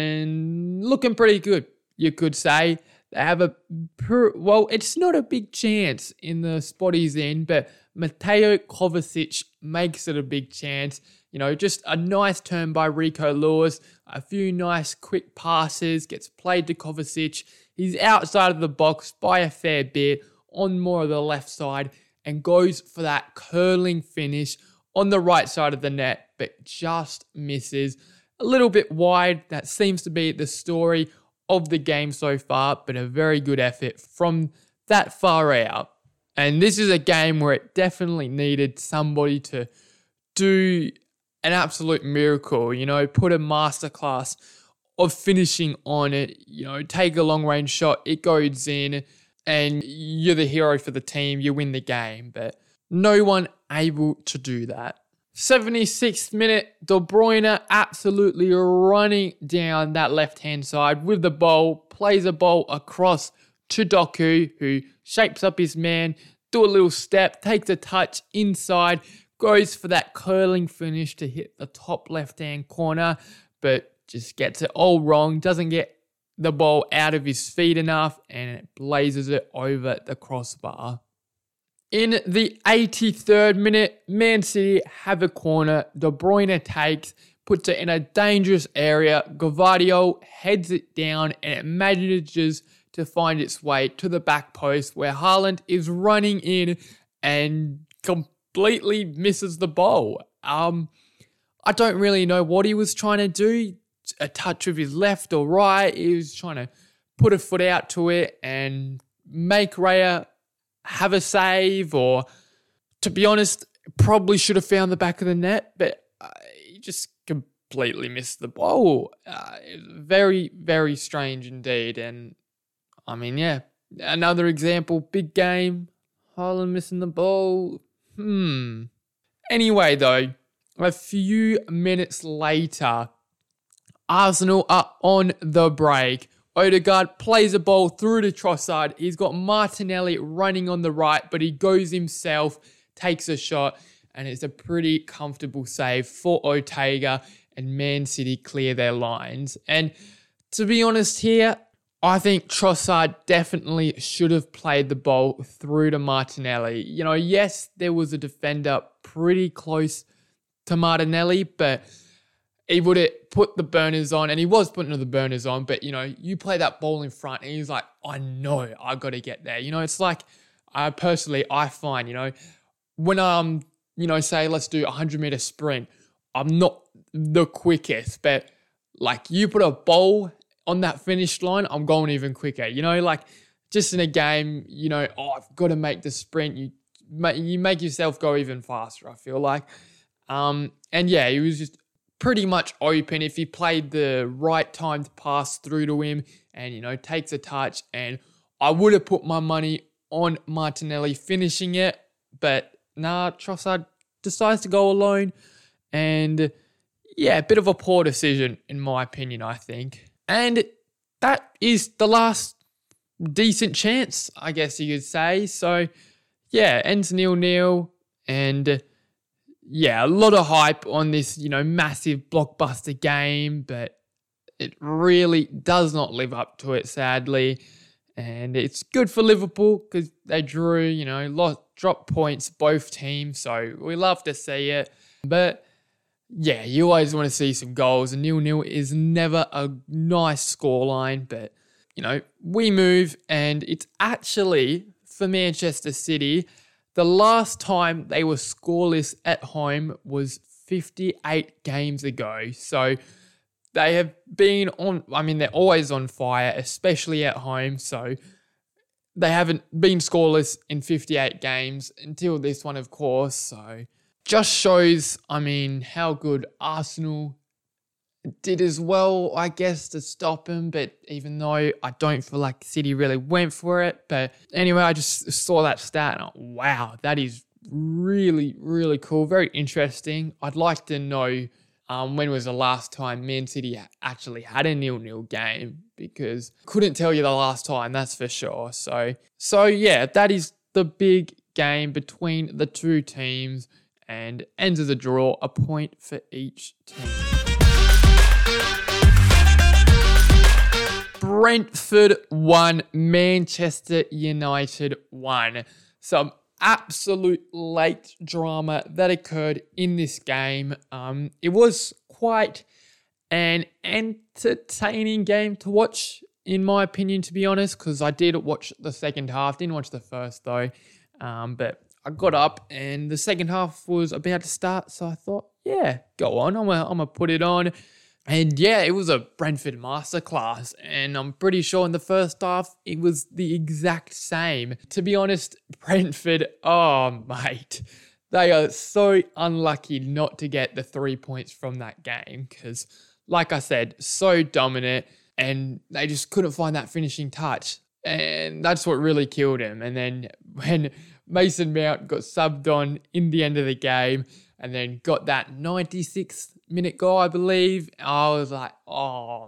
Speaker 1: and looking pretty good, you could say. They have a, per, well, it's not a big chance in the spot he's in, but Mateo Kovacic makes it a big chance. You know, just a nice turn by Rico Lewis, a few nice quick passes, gets played to Kovacic. He's outside of the box by a fair bit, on more of the left side, and goes for that curling finish on the right side of the net, but just misses. A little bit wide, that seems to be the story of the game so far, but a very good effort from that far out. And this is a game where it definitely needed somebody to do an absolute miracle, you know, put a masterclass of finishing on it, you know, take a long range shot, it goes in, and you're the hero for the team, you win the game. But no one able to do that. seventy-sixth minute, De Bruyne absolutely running down that left-hand side with the ball, plays a ball across to Doku, who shapes up his man, do a little step, takes a touch inside, goes for that curling finish to hit the top left-hand corner, but just gets it all wrong, doesn't get the ball out of his feet enough, and it blazes it over the crossbar. In the eighty-third minute, Man City have a corner. De Bruyne takes, puts it in a dangerous area. Gvardiol heads it down and it manages to find its way to the back post where Haaland is running in and completely misses the ball. Um, I don't really know what he was trying to do. A touch with his left or right. He was trying to put a foot out to it and make Raya have a save, or to be honest, probably should have found the back of the net, but uh, he just completely missed the ball. Uh, very, very strange indeed. And I mean, yeah, Another example, big game, Haaland missing the ball. Hmm. Anyway, though, a few minutes later, Arsenal are on the break. Odegaard plays a ball through to Trossard. He's got Martinelli running on the right, but he goes himself, takes a shot, and it's a pretty comfortable save for Ortega, and Man City clear their lines. And to be honest here, I think Trossard definitely should have played the ball through to Martinelli. You know, yes, there was a defender pretty close to Martinelli, but he would have put the burners on, and he was putting the burners on, but, you know, you play that ball in front, and he's like, I know I got to get there. You know, it's like, uh, personally, I find, you know, when I'm, you know, say, let's do a one hundred meter sprint, I'm not the quickest, but, like, you put a ball on that finish line, I'm going even quicker. You know, like, just in a game, you know, oh, I've got to make the sprint. You, you make yourself go even faster, I feel like. Um, and, yeah, he was just pretty much open if he played the right time to pass through to him and, you know, takes a touch. And I would have put my money on Martinelli finishing it, but nah, Trossard decides to go alone. And yeah, a bit of a poor decision in my opinion, I think. And that is the last decent chance, I guess you could say. So yeah, ends nil-nil, and yeah, a lot of hype on this, you know, massive blockbuster game, but it really does not live up to it, sadly. And it's good for Liverpool because they drew, you know, lost, dropped points, both teams. So we love to see it. But yeah, you always want to see some goals. And nil-nil is never a nice scoreline. But, you know, we move, and it's actually, for Manchester City, the last time they were scoreless at home was fifty-eight games ago. So they have been on, I mean, they're always on fire, especially at home. So they haven't been scoreless in fifty-eight games until this one, of course. So just shows, I mean, how good Arsenal did as well, I guess, to stop him. But even though I don't feel like City really went for it. But anyway, I just saw that stat and I, wow, that is really, really cool. Very interesting. I'd like to know um, when was the last time Man City actually had a nil-nil game, because couldn't tell you the last time, that's for sure. So, so yeah, that is the big game between the two teams, and ends as a draw, a point for each team. Brentford won, Manchester United won. Some absolute late drama that occurred in this game. Um, it was quite an entertaining game to watch, in my opinion, to be honest, because I did watch the second half. Didn't watch the first, though. Um, but I got up and the second half was about to start, so I thought, yeah, go on. I'm going to put it on. And yeah, it was a Brentford masterclass, and I'm pretty sure in the first half, it was the exact same. To be honest, Brentford, oh mate, they are so unlucky not to get the three points from that game, because like I said, so dominant, and they just couldn't find that finishing touch, and that's what really killed him. And then when Mason Mount got subbed on in the end of the game, and then got that ninety-sixth minute goal, I believe, I was like, oh,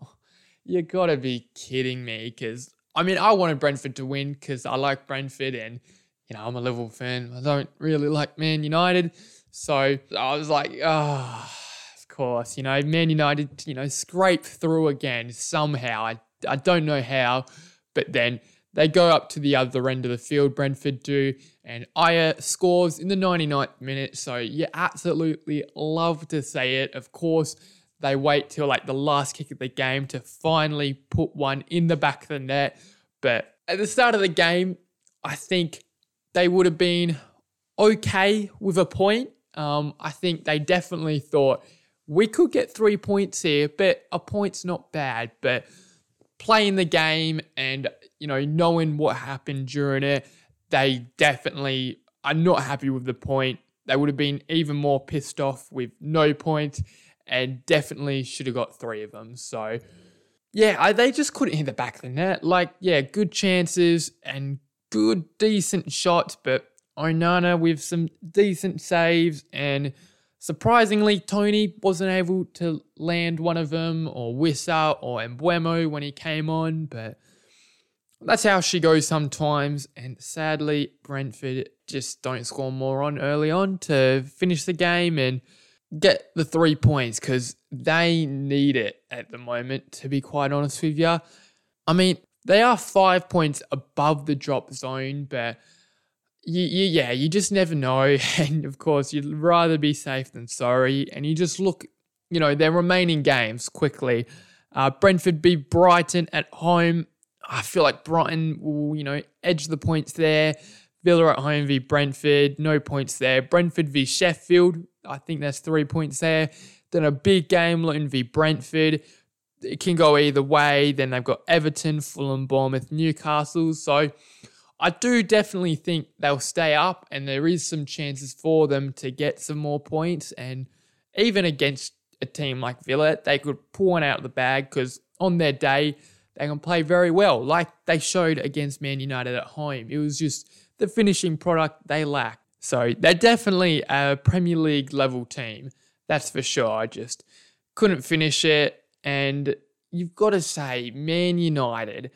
Speaker 1: you got to be kidding me. Because, I mean, I wanted Brentford to win because I like Brentford, and, you know, I'm a Liverpool fan. I don't really like Man United. So I was like, oh, of course, you know, Man United, you know, scrape through again somehow. I, I don't know how, but then they go up to the other end of the field, Brentford do, and Aya scores in the ninety-ninth minute. So you absolutely love to see it. Of course, they wait till like the last kick of the game to finally put one in the back of the net. But at the start of the game, I think they would have been okay with a point. Um, I think they definitely thought we could get three points here, but a point's not bad. But playing the game and, you know, knowing what happened during it, they definitely are not happy with the point. They would have been even more pissed off with no points, and definitely should have got three of them. So, yeah, I, they just couldn't hit the back of the net. Like, yeah, good chances and good, decent shots, but Onana with some decent saves, and surprisingly, Tony wasn't able to land one of them, or Wissa or Mbeumo when he came on, but that's how she goes sometimes, and sadly, Brentford just don't score more on early on to finish the game and get the three points because they need it at the moment, to be quite honest with you. I mean, they are five points above the drop zone, but you, you, yeah, you just never know. And of course, you'd rather be safe than sorry. And you just look, you know, their remaining games quickly. Uh, Brentford beat Brighton at home. I feel like Brighton will, you know, edge the points there. Villa at home v Brentford, no points there. Brentford v Sheffield, I think that's three points there. Then a big game, Luton v Brentford. It can go either way. Then they've got Everton, Fulham, Bournemouth, Newcastle. So I do definitely think they'll stay up, and there is some chances for them to get some more points. And even against a team like Villa, they could pull one out of the bag because on their day, they can play very well, like they showed against Man United at home. It was just the finishing product they lack. So they're definitely a Premier League level team. That's for sure. I just couldn't finish it. And you've got to say, Man United,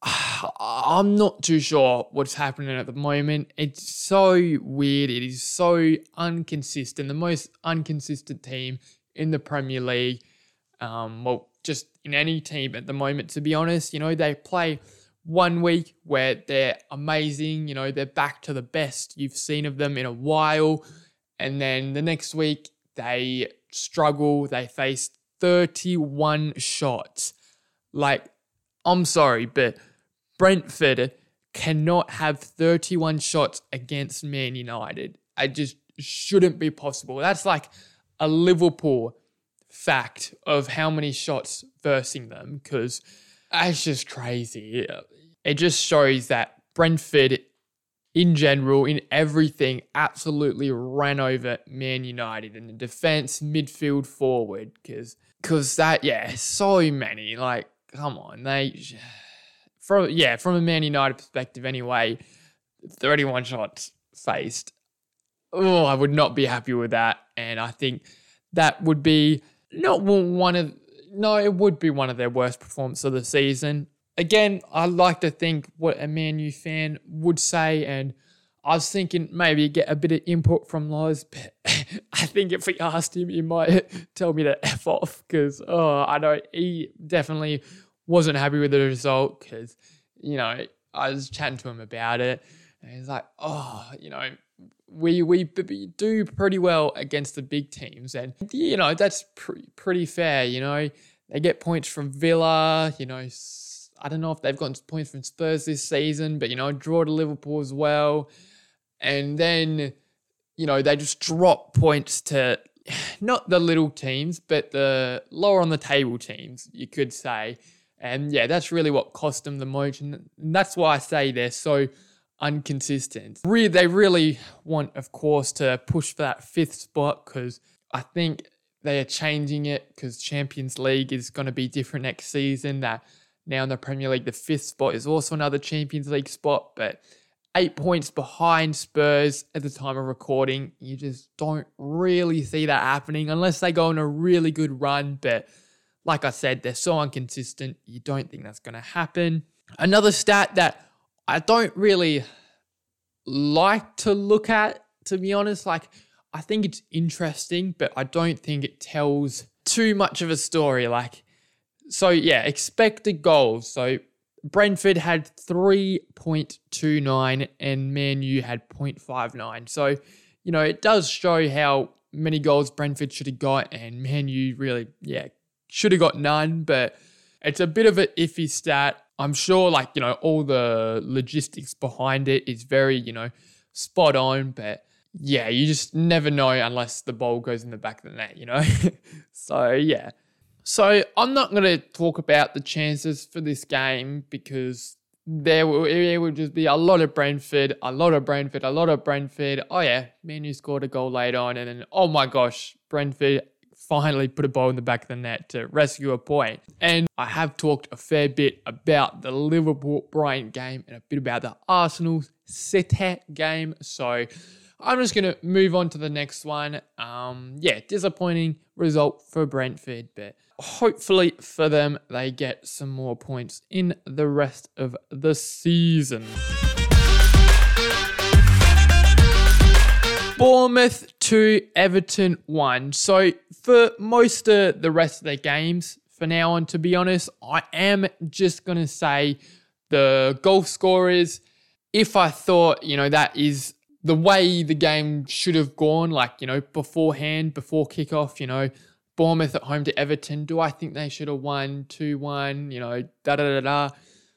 Speaker 1: I'm not too sure what's happening at the moment. It's so weird. It is so inconsistent. The most inconsistent team in the Premier League. Um, well, just in any team at the moment, to be honest. You know, they play one week where they're amazing, you know, they're back to the best you've seen of them in a while. And then the next week, they struggle. They face thirty-one shots. Like, I'm sorry, but Brentford cannot have thirty-one shots against Man United. It just shouldn't be possible. That's like a Liverpool fact of how many shots versing them, because it's just crazy. It just shows that Brentford, in general, in everything, absolutely ran over Man United in the defense, midfield, forward, because because that, yeah, so many. Like, come on, they, from yeah, from a Man United perspective anyway, thirty-one shots faced. Oh, I would not be happy with that, and I think that would be not one of. No, it would be one of their worst performances of the season. Again, I like to think what a Man U fan would say, and I was thinking maybe get a bit of input from Loz, but I think if we asked him, he might tell me to F off, because, oh, I know he definitely wasn't happy with the result, because, you know, I was chatting to him about it, and he's like, oh, you know, we we do pretty well against the big teams, and, you know, that's pre- pretty fair, you know. They get points from Villa, you know, I don't know if they've gotten points from Spurs this season, but, you know, draw to Liverpool as well. And then, you know, they just drop points to not the little teams, but the lower on the table teams, you could say. And yeah, that's really what cost them the most. And that's why I say they're so inconsistent. Really, they really want, of course, to push for that fifth spot, because I think they are changing it, because Champions League is going to be different next season. That now in the Premier League, the fifth spot is also another Champions League spot, but eight points behind Spurs at the time of recording. You just don't really see that happening unless they go on a really good run. But like I said, they're so inconsistent. You don't think that's going to happen. Another stat that I don't really like to look at, to be honest, like I think it's interesting, but I don't think it tells too much of a story. Like, so yeah, expected goals. So Brentford had three point two nine and Man U had zero point five nine. So, you know, it does show how many goals Brentford should have got, and Man U really, yeah, should have got none, but it's a bit of an iffy stat. I'm sure, like, you know, all the logistics behind it is very, you know, spot on, but yeah, you just never know unless the ball goes in the back of the net, you know? So, yeah. So, I'm not going to talk about the chances for this game, because there will, it will just be a lot of Brentford, a lot of Brentford, a lot of Brentford. Oh, yeah, Man U scored a goal late on, and then, oh my gosh, Brentford finally put a ball in the back of the net to rescue a point. And I have talked a fair bit about the Liverpool-Brighton game and a bit about the Arsenal-City game. So I'm just going to move on to the next one. Um, yeah, disappointing result for Brentford, but hopefully for them, they get some more points in the rest of the season. Bournemouth two, Everton one. So for most of the rest of their games, for now on, to be honest, I am just going to say the goal scorers, if I thought, you know, that is the way the game should have gone, like, you know, beforehand, before kickoff, you know, Bournemouth at home to Everton, do I think they should have won two one, you know, da-da-da-da.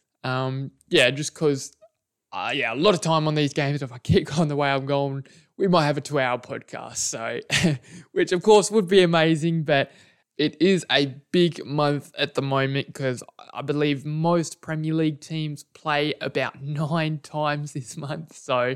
Speaker 1: Um, yeah, just because, uh, yeah, a lot of time on these games, if I keep going the way I'm going, we might have a two-hour podcast, so which of course would be amazing, but it is a big month at the moment because I believe most Premier League teams play about nine times this month. So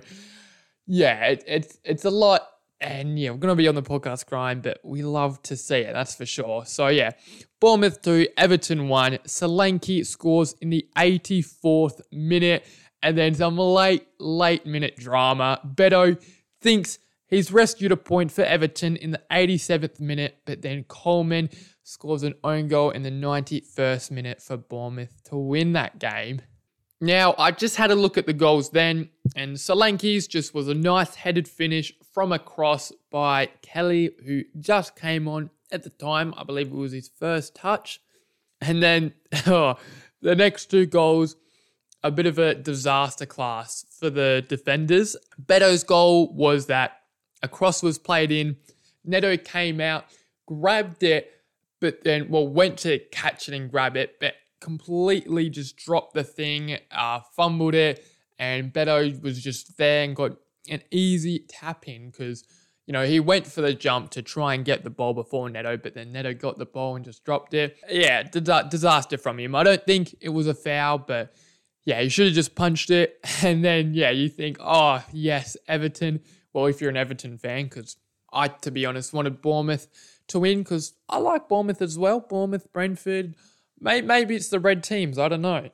Speaker 1: yeah, it, it's it's a lot, and yeah, we're gonna be on the podcast grind, but we love to see it, that's for sure. So yeah, Bournemouth two, Everton one. Solanke scores in the eighty-fourth minute, and then some late late minute drama. Beto thinks he's rescued a point for Everton in the eighty-seventh minute, but then Coleman scores an own goal in the ninety-first minute for Bournemouth to win that game. Now, I just had a look at the goals then, and Solanke's just was a nice headed finish from a cross by Kelly, who just came on at the time. I believe it was his first touch. And then oh, the next two goals, a bit of a disaster class for the defenders. Beto's goal was that a cross was played in, Neto came out, grabbed it, but then, well, went to catch it and grab it, but completely just dropped the thing, uh, fumbled it, and Beto was just there and got an easy tap in because, you know, he went for the jump to try and get the ball before Neto, but then Neto got the ball and just dropped it. Yeah, d- disaster from him. I don't think it was a foul, but yeah, you should have just punched it. And then, yeah, you think, oh, yes, Everton. Well, if you're an Everton fan, because I, to be honest, wanted Bournemouth to win because I like Bournemouth as well. Bournemouth, Brentford. Maybe, maybe it's the red teams. I don't know.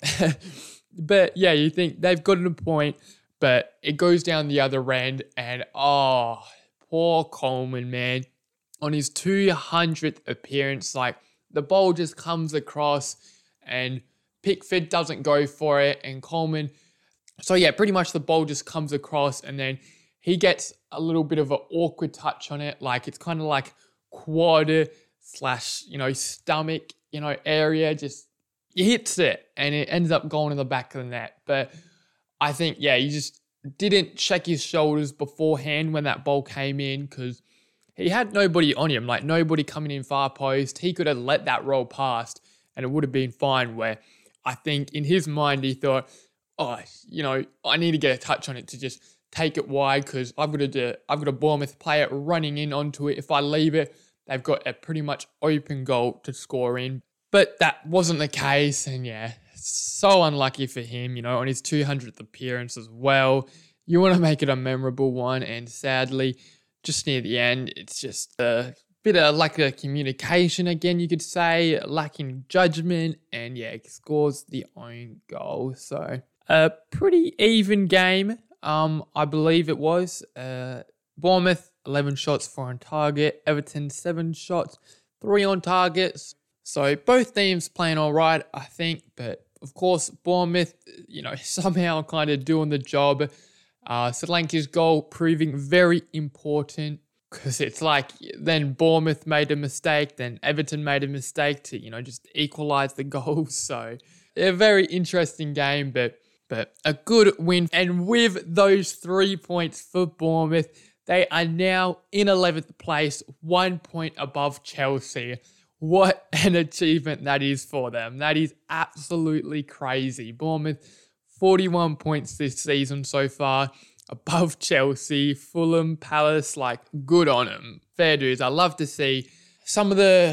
Speaker 1: But, yeah, you think they've gotten a point, but it goes down the other end. And, oh, poor Coleman, man. On his two hundredth appearance, like, the ball just comes across and Pickford doesn't go for it, and Coleman. So yeah, pretty much the ball just comes across, and then he gets a little bit of an awkward touch on it. Like it's kind of like quad slash, you know, stomach, you know, area. Just he hits it, and it ends up going in the back of the net. But I think, yeah, he just didn't check his shoulders beforehand when that ball came in because he had nobody on him, like nobody coming in far post. He could have let that roll past, and it would have been fine. Where I think in his mind, he thought, oh, you know, I need to get a touch on it to just take it wide because I've got a, I've got a Bournemouth player running in onto it. If I leave it, they've got a pretty much open goal to score in. But that wasn't the case. And yeah, so unlucky for him, you know, on his two hundredth appearance as well. You want to make it a memorable one. And sadly, just near the end, it's just a bit of lack of communication again, you could say, lacking judgment, and yeah, he scores the own goal. So a pretty even game, um, I believe it was. Uh, Bournemouth, eleven shots, four on target. Everton, seven shots, three on targets. So both teams playing all right, I think. But of course, Bournemouth, you know, somehow kind of doing the job. Uh, Solanke's goal proving very important. Because it's like then Bournemouth made a mistake, then Everton made a mistake to, you know, just equalise the goals. So a very interesting game, but but a good win. And with those three points for Bournemouth, they are now in eleventh place, one point above Chelsea. What an achievement that is for them. That is absolutely crazy. Bournemouth, forty-one points this season so far. Above Chelsea, Fulham, Palace, like, good on them. Fair dues. I love to see some of the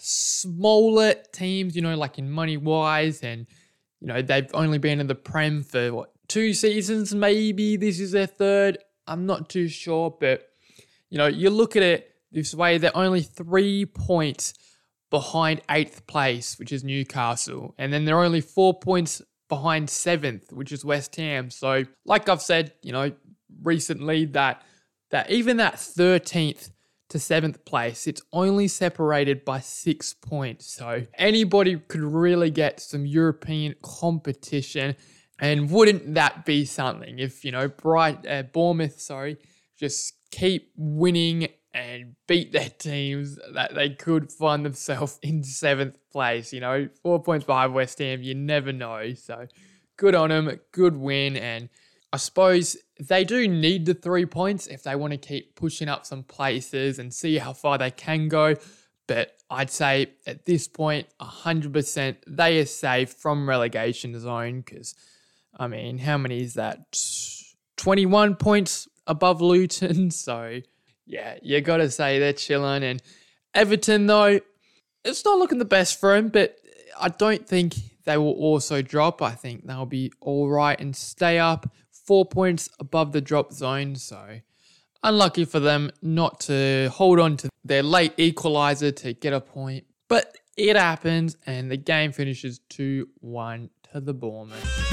Speaker 1: smaller teams, you know, like in money-wise, and, you know, they've only been in the Prem for, what, two seasons maybe? This is their third. I'm not too sure, but, you know, you look at it, this way. They're only three points behind eighth place, which is Newcastle. And then they're only four points behind seventh, which is West Ham. So like I've said, you know, recently that that even that thirteenth to seventh place, it's only separated by six points. So anybody could really get some European competition. And wouldn't that be something if, you know, Bright, uh, Bournemouth, sorry, just keep winning and beat their teams, that they could find themselves in seventh place, you know, four points behind West Ham, you never know. So good on them, good win. And I suppose they do need the three points if they want to keep pushing up some places and see how far they can go. But I'd say at this point, one hundred percent they are safe from relegation zone because, I mean, how many is that? twenty-one points above Luton. So, yeah, you got to say they're chilling. And Everton, though, it's not looking the best for them, but I don't think they will also drop. I think they'll be all right and stay up. Four points above the drop zone. So, unlucky for them not to hold on to their late equaliser to get a point. But it happens, and the game finishes two one to the Bournemouth.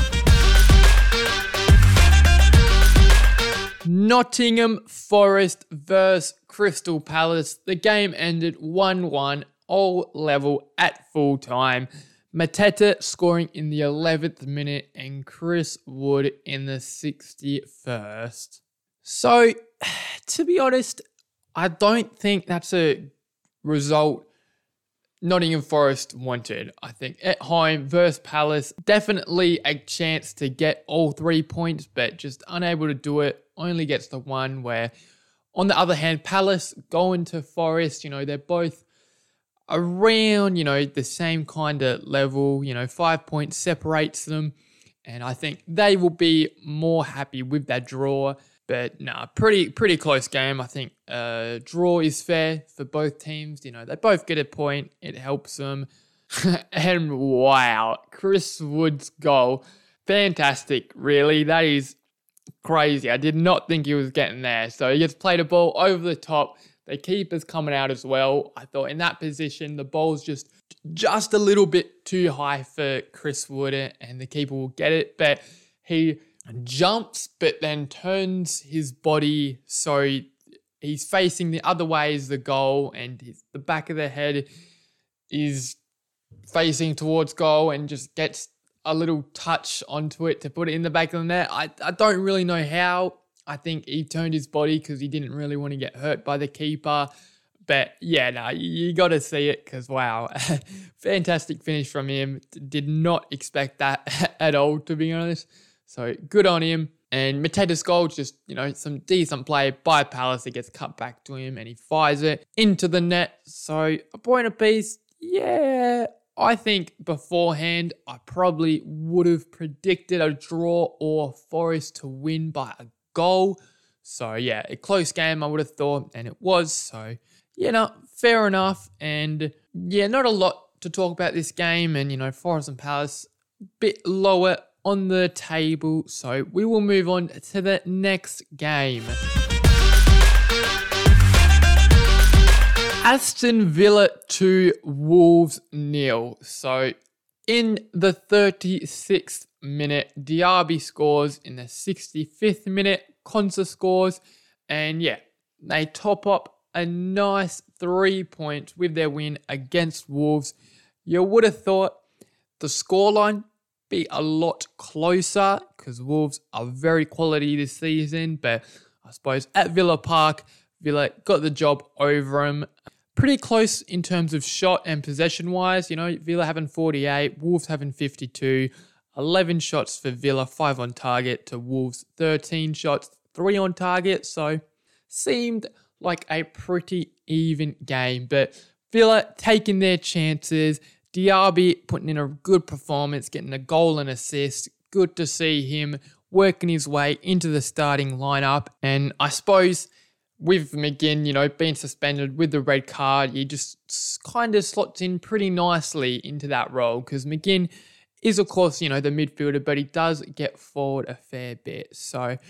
Speaker 1: Nottingham Forest versus Crystal Palace. The game ended one one, all level at full time. Mateta scoring in the eleventh minute and Chris Wood in the sixty-first. So, to be honest, I don't think that's a result Nottingham Forest wanted. I think at home versus Palace, definitely a chance to get all three points, but just unable to do it. Only gets the one. Where, on the other hand, Palace going to Forest, you know, they're both around, you know, the same kind of level. You know, five points separates them. And I think they will be more happy with that draw. But nah, pretty pretty close game. I think uh, draw is fair for both teams. You know, they both get a point. It helps them. And wow, Chris Wood's goal. Fantastic, really. That is crazy. I did not think he was getting there. So he gets played a ball over the top. The keeper's coming out as well. I thought in that position, the ball's just, just a little bit too high for Chris Wood, and the keeper will get it. But he jumps, but then turns his body so he's facing the other way as the goal, and his, the back of the head is facing towards goal and just gets a little touch onto it to put it in the back of the net. I, I don't really know how. I think he turned his body because he didn't really want to get hurt by the keeper. But yeah, no, you, you got to see it because, wow, fantastic finish from him. Did not expect that at all, to be honest. So good on him. And Mateta's goal, just, you know, some decent play by Palace. It gets cut back to him and he fires it into the net. So a point apiece, yeah. I think beforehand, I probably would have predicted a draw or Forest to win by a goal. So yeah, a close game I would have thought, and it was. So, you know, fair enough. And yeah, not a lot to talk about this game. And, you know, Forest and Palace, a bit lower on the table. So we will move on to the next game. Aston Villa two, Wolves nil. So in the thirty-sixth minute, Diaby scores. In the sixty-fifth minute, Konsa scores. And yeah, they top up a nice three points with their win against Wolves. You would have thought the scoreline be a lot closer because Wolves are very quality this season. But I suppose at Villa Park, Villa got the job over them. Pretty close in terms of shot and possession-wise. You know, Villa having forty-eight, Wolves having fifty-two. eleven shots for Villa, five on target to Wolves, thirteen shots, three on target. So, seemed like a pretty even game. But Villa taking their chances. Diaby putting in a good performance, getting a goal and assist. Good to see him working his way into the starting lineup. And I suppose with McGinn, you know, being suspended with the red card, he just kind of slots in pretty nicely into that role because McGinn is, of course, you know, the midfielder, but he does get forward a fair bit. So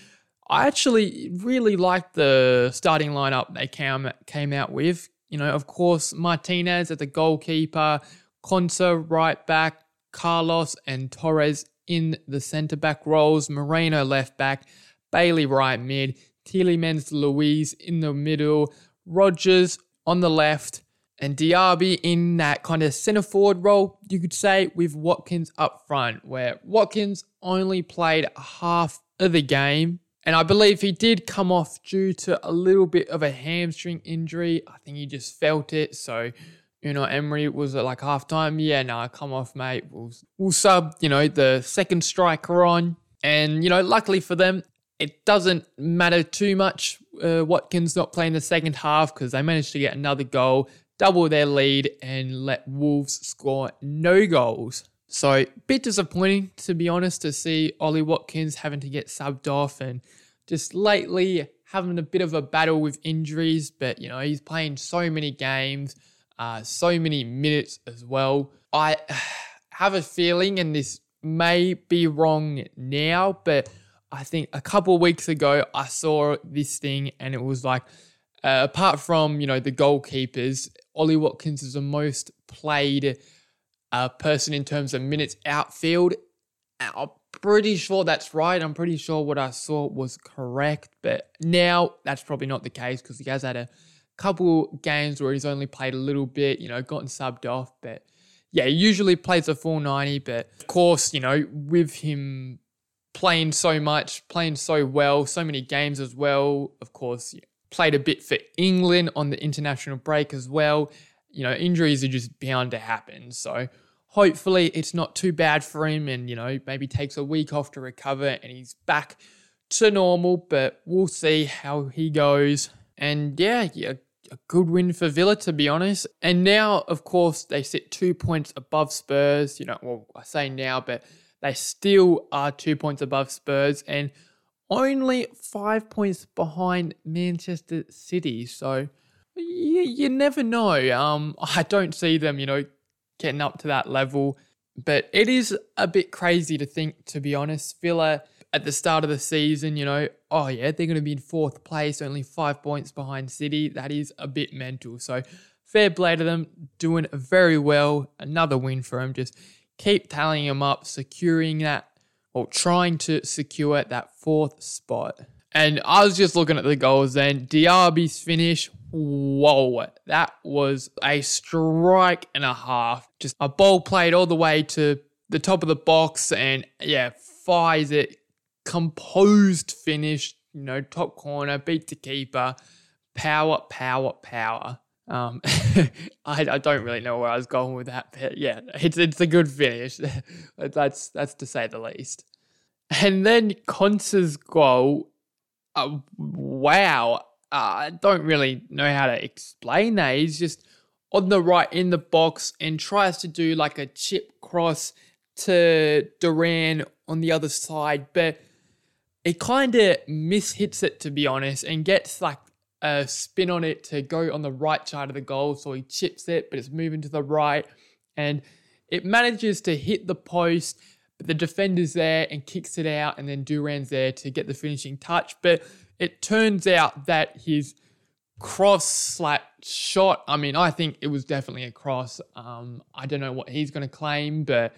Speaker 1: I actually really liked the starting lineup they came, came out with. You know, of course, Martinez as the goalkeeper, Konsa right back, Carlos and Torres in the centre-back roles, Moreno left back, Bailey right mid, Tielemans Luiz in the middle, Rodgers on the left, and Diaby in that kind of centre-forward role, you could say, with Watkins up front, where Watkins only played half of the game. And I believe he did come off due to a little bit of a hamstring injury. I think he just felt it. So, you know, Emery was at like halftime. Yeah, no, nah, come off, mate. We'll, we'll sub, you know, the second striker on. And, you know, luckily for them, it doesn't matter too much. Uh, Watkins not playing the second half because they managed to get another goal, double their lead, and let Wolves score no goals. So, a bit disappointing, to be honest, to see Ollie Watkins having to get subbed off and just lately having a bit of a battle with injuries. But, you know, he's playing so many games, uh, so many minutes as well. I have a feeling, and this may be wrong now, but I think a couple of weeks ago I saw this thing and it was like, uh, apart from, you know, the goalkeepers, Ollie Watkins is the most played uh, person in terms of minutes outfield. I'm pretty sure that's right. I'm pretty sure what I saw was correct. But now that's probably not the case because he has had a couple games where he's only played a little bit, you know, gotten subbed off. But yeah, he usually plays a full ninety. But of course, you know, with him playing so much, playing so well, so many games as well, of course, you know, played a bit for England on the international break as well. You know, injuries are just bound to happen. So hopefully it's not too bad for him and, you know, maybe takes a week off to recover and he's back to normal, but we'll see how he goes. And yeah, yeah, a good win for Villa, to be honest. And now, of course, they sit two points above Spurs. You know, well, I say now, but they still are two points above Spurs and only five points behind Manchester City. So you, you never know. Um, I don't see them, you know, getting up to that level. But it is a bit crazy to think, to be honest. Villa at the start of the season, you know, oh yeah, they're going to be in fourth place, only five points behind City. That is a bit mental. So fair play to them, doing very well. Another win for them. Just keep tallying them up, securing that, or trying to secure that fourth spot. And I was just looking at the goals then. Diaby's finish, whoa, that was a strike and a half. Just a ball played all the way to the top of the box and, yeah, fires it. Composed finish, you know, top corner, beat the keeper. Power, power, power. Um, I, I don't really know where I was going with that, but yeah, it's it's a good finish. that's that's to say the least. And then Konsa's goal, uh, wow, uh, I don't really know how to explain that. He's just on the right in the box and tries to do like a chip cross to Duran on the other side, but it kind of mishits it, to be honest, and gets like a spin on it to go on the right side of the goal. So he chips it, but it's moving to the right. And it manages to hit the post, but the defender's there and kicks it out. And then Duran's there to get the finishing touch. But it turns out that his cross slash shot, I mean, I think it was definitely a cross. Um, I don't know what he's going to claim, but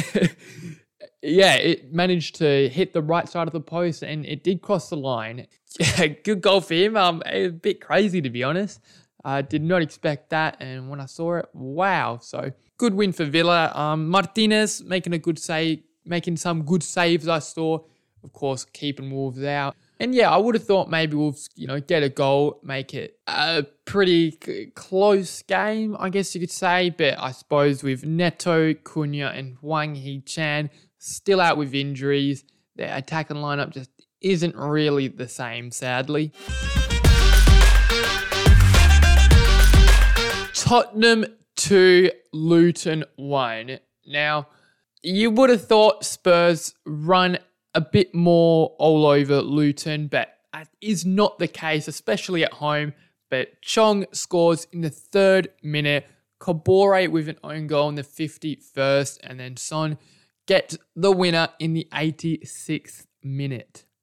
Speaker 1: yeah, it managed to hit the right side of the post and it did cross the line. Good goal for him. Um, a bit crazy, to be honest. I did not expect that, and when I saw it, wow. So good win for Villa. Um, Martinez making a good save, making some good saves. I saw, of course, keeping Wolves out. And yeah, I would have thought maybe Wolves, you know, get a goal, make it a pretty c- close game, I guess you could say. But I suppose with Neto, Cunha, and Hwang Hee-chan still out with injuries, their attacking lineup just isn't really the same, sadly. Tottenham two, Luton one. Now, you would have thought Spurs run a bit more all over Luton, but that is not the case, especially at home. But Chong scores in the third minute, Kabore with an own goal in the fifty-first, and then Son gets the winner in the eighty-sixth minute.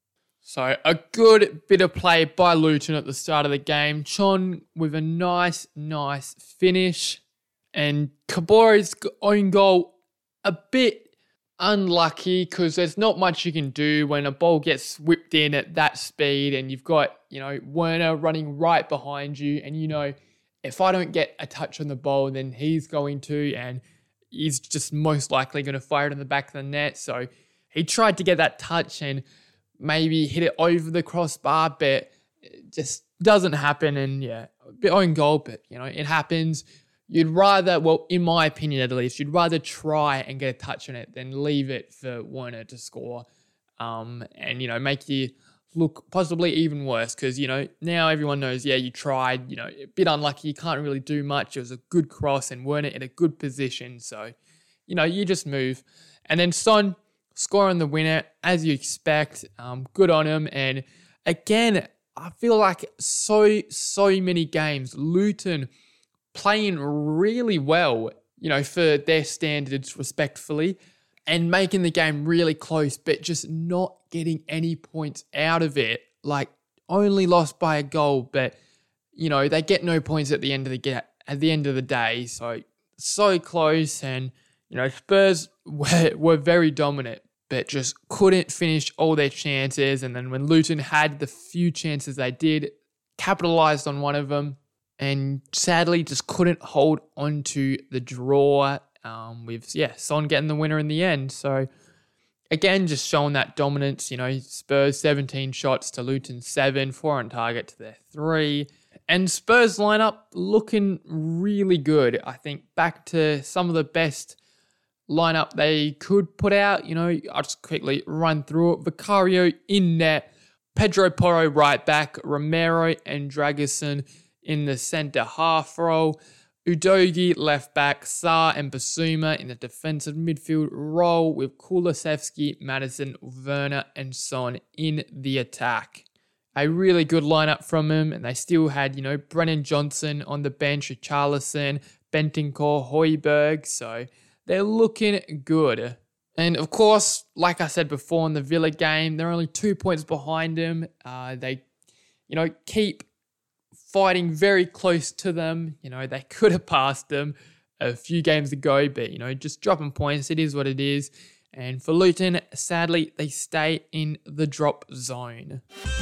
Speaker 1: So a good bit of play by Luton at the start of the game. Chon with a nice, nice finish. And Kabori's own goal, a bit unlucky because there's not much you can do when a ball gets whipped in at that speed and you've got, you know, Werner running right behind you. And, you know, if I don't get a touch on the ball, then he's going to, and he's just most likely going to fire it in the back of the net. So he tried to get that touch and maybe hit it over the crossbar, but it just doesn't happen. And yeah, a bit own goal, but you know, it happens. You'd rather, well, in my opinion at least, you'd rather try and get a touch on it than leave it for Werner to score um, and, you know, make you look possibly even worse because, you know, now everyone knows, yeah, you tried, you know, a bit unlucky, you can't really do much. It was a good cross and Werner in a good position. So, you know, you just move. And then Son scoring the winner, as you expect. Um, good on him. And again, I feel like so, so many games, Luton playing really well, you know, for their standards respectfully, and making the game really close, but just not getting any points out of it. Like, only lost by a goal, but, you know, they get no points at the end of the ga- at the end of the day. So, so close. And, you know, Spurs were, were very dominant, but just couldn't finish all their chances. And then when Luton had the few chances they did, capitalised on one of them, and sadly just couldn't hold on to the draw um, with, yeah, Son getting the winner in the end. So, again, just showing that dominance. You know, Spurs seventeen shots to Luton seven, four on target to their three. And Spurs lineup looking really good. I think back to some of the best lineup they could put out. You know, I'll just quickly run through it. Vicario in net, Pedro Porro right back, Romero and Dragusin in the centre half role, Udogie left back, Sarr and Basuma in the defensive midfield role with Kulusevski, Maddison, Werner and Son in the attack. A really good lineup from him, and they still had, you know, Brennan Johnson on the bench, Richarlison, Bentancur, Højbjerg, so they're looking good. And of course, like I said before in the Villa game, they're only two points behind him. Uh, they, you know, keep fighting very close to them. You know, they could have passed them a few games ago, but, you know, just dropping points, it is what it is. And for Luton, sadly, they stay in the drop zone.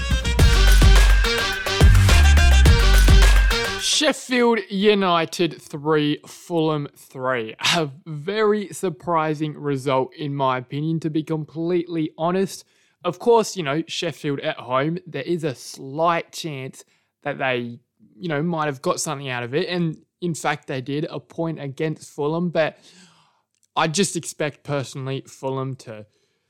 Speaker 1: Sheffield United three, Fulham three. A very surprising result, in my opinion, to be completely honest. Of course, you know, Sheffield at home, there is a slight chance that they, you know, might have got something out of it. And in fact, they did, a point against Fulham. But I just expect personally Fulham to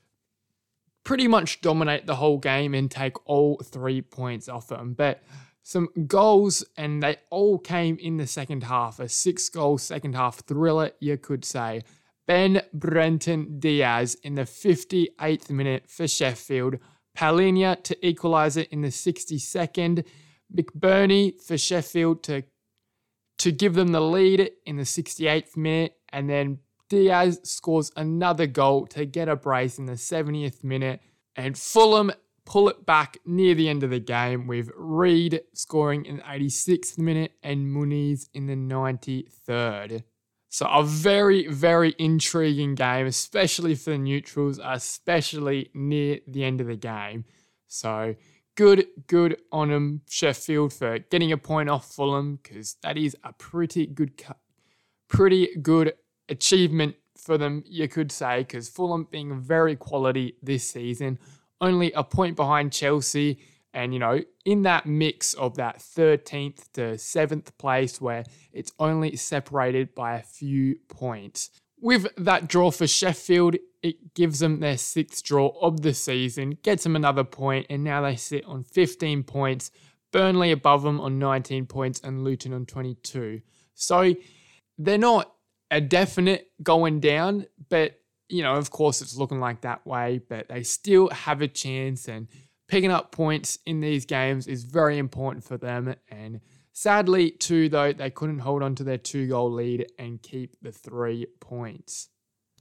Speaker 1: pretty much dominate the whole game and take all three points off them. But some goals, and they all came in the second half. A six-goal second half thriller, you could say. Ben Brenton Diaz in the fifty-eighth minute for Sheffield. Palhinha to equalise it in the sixty-second. McBurney for Sheffield to, to give them the lead in the sixty-eighth minute. And then Diaz scores another goal to get a brace in the seventieth minute. And Fulham pull it back near the end of the game with Reed scoring in the eighty-sixth minute and Muniz in the ninety-third. So a very, very intriguing game, especially for the neutrals, especially near the end of the game. So good, good on them, Sheffield, for getting a point off Fulham, because that is a pretty good, pretty good achievement for them, you could say, because Fulham being very quality this season, only a point behind Chelsea, and, you know, in that mix of that thirteenth to seventh place where it's only separated by a few points. With that draw for Sheffield, it gives them their sixth draw of the season, gets them another point, and now they sit on fifteen points, Burnley above them on nineteen points, and Luton on twenty-two. So they're not a definite going down, but, you know, of course it's looking like that way, but they still have a chance, and picking up points in these games is very important for them. And sadly, too, though, they couldn't hold on to their two-goal lead and keep the three points.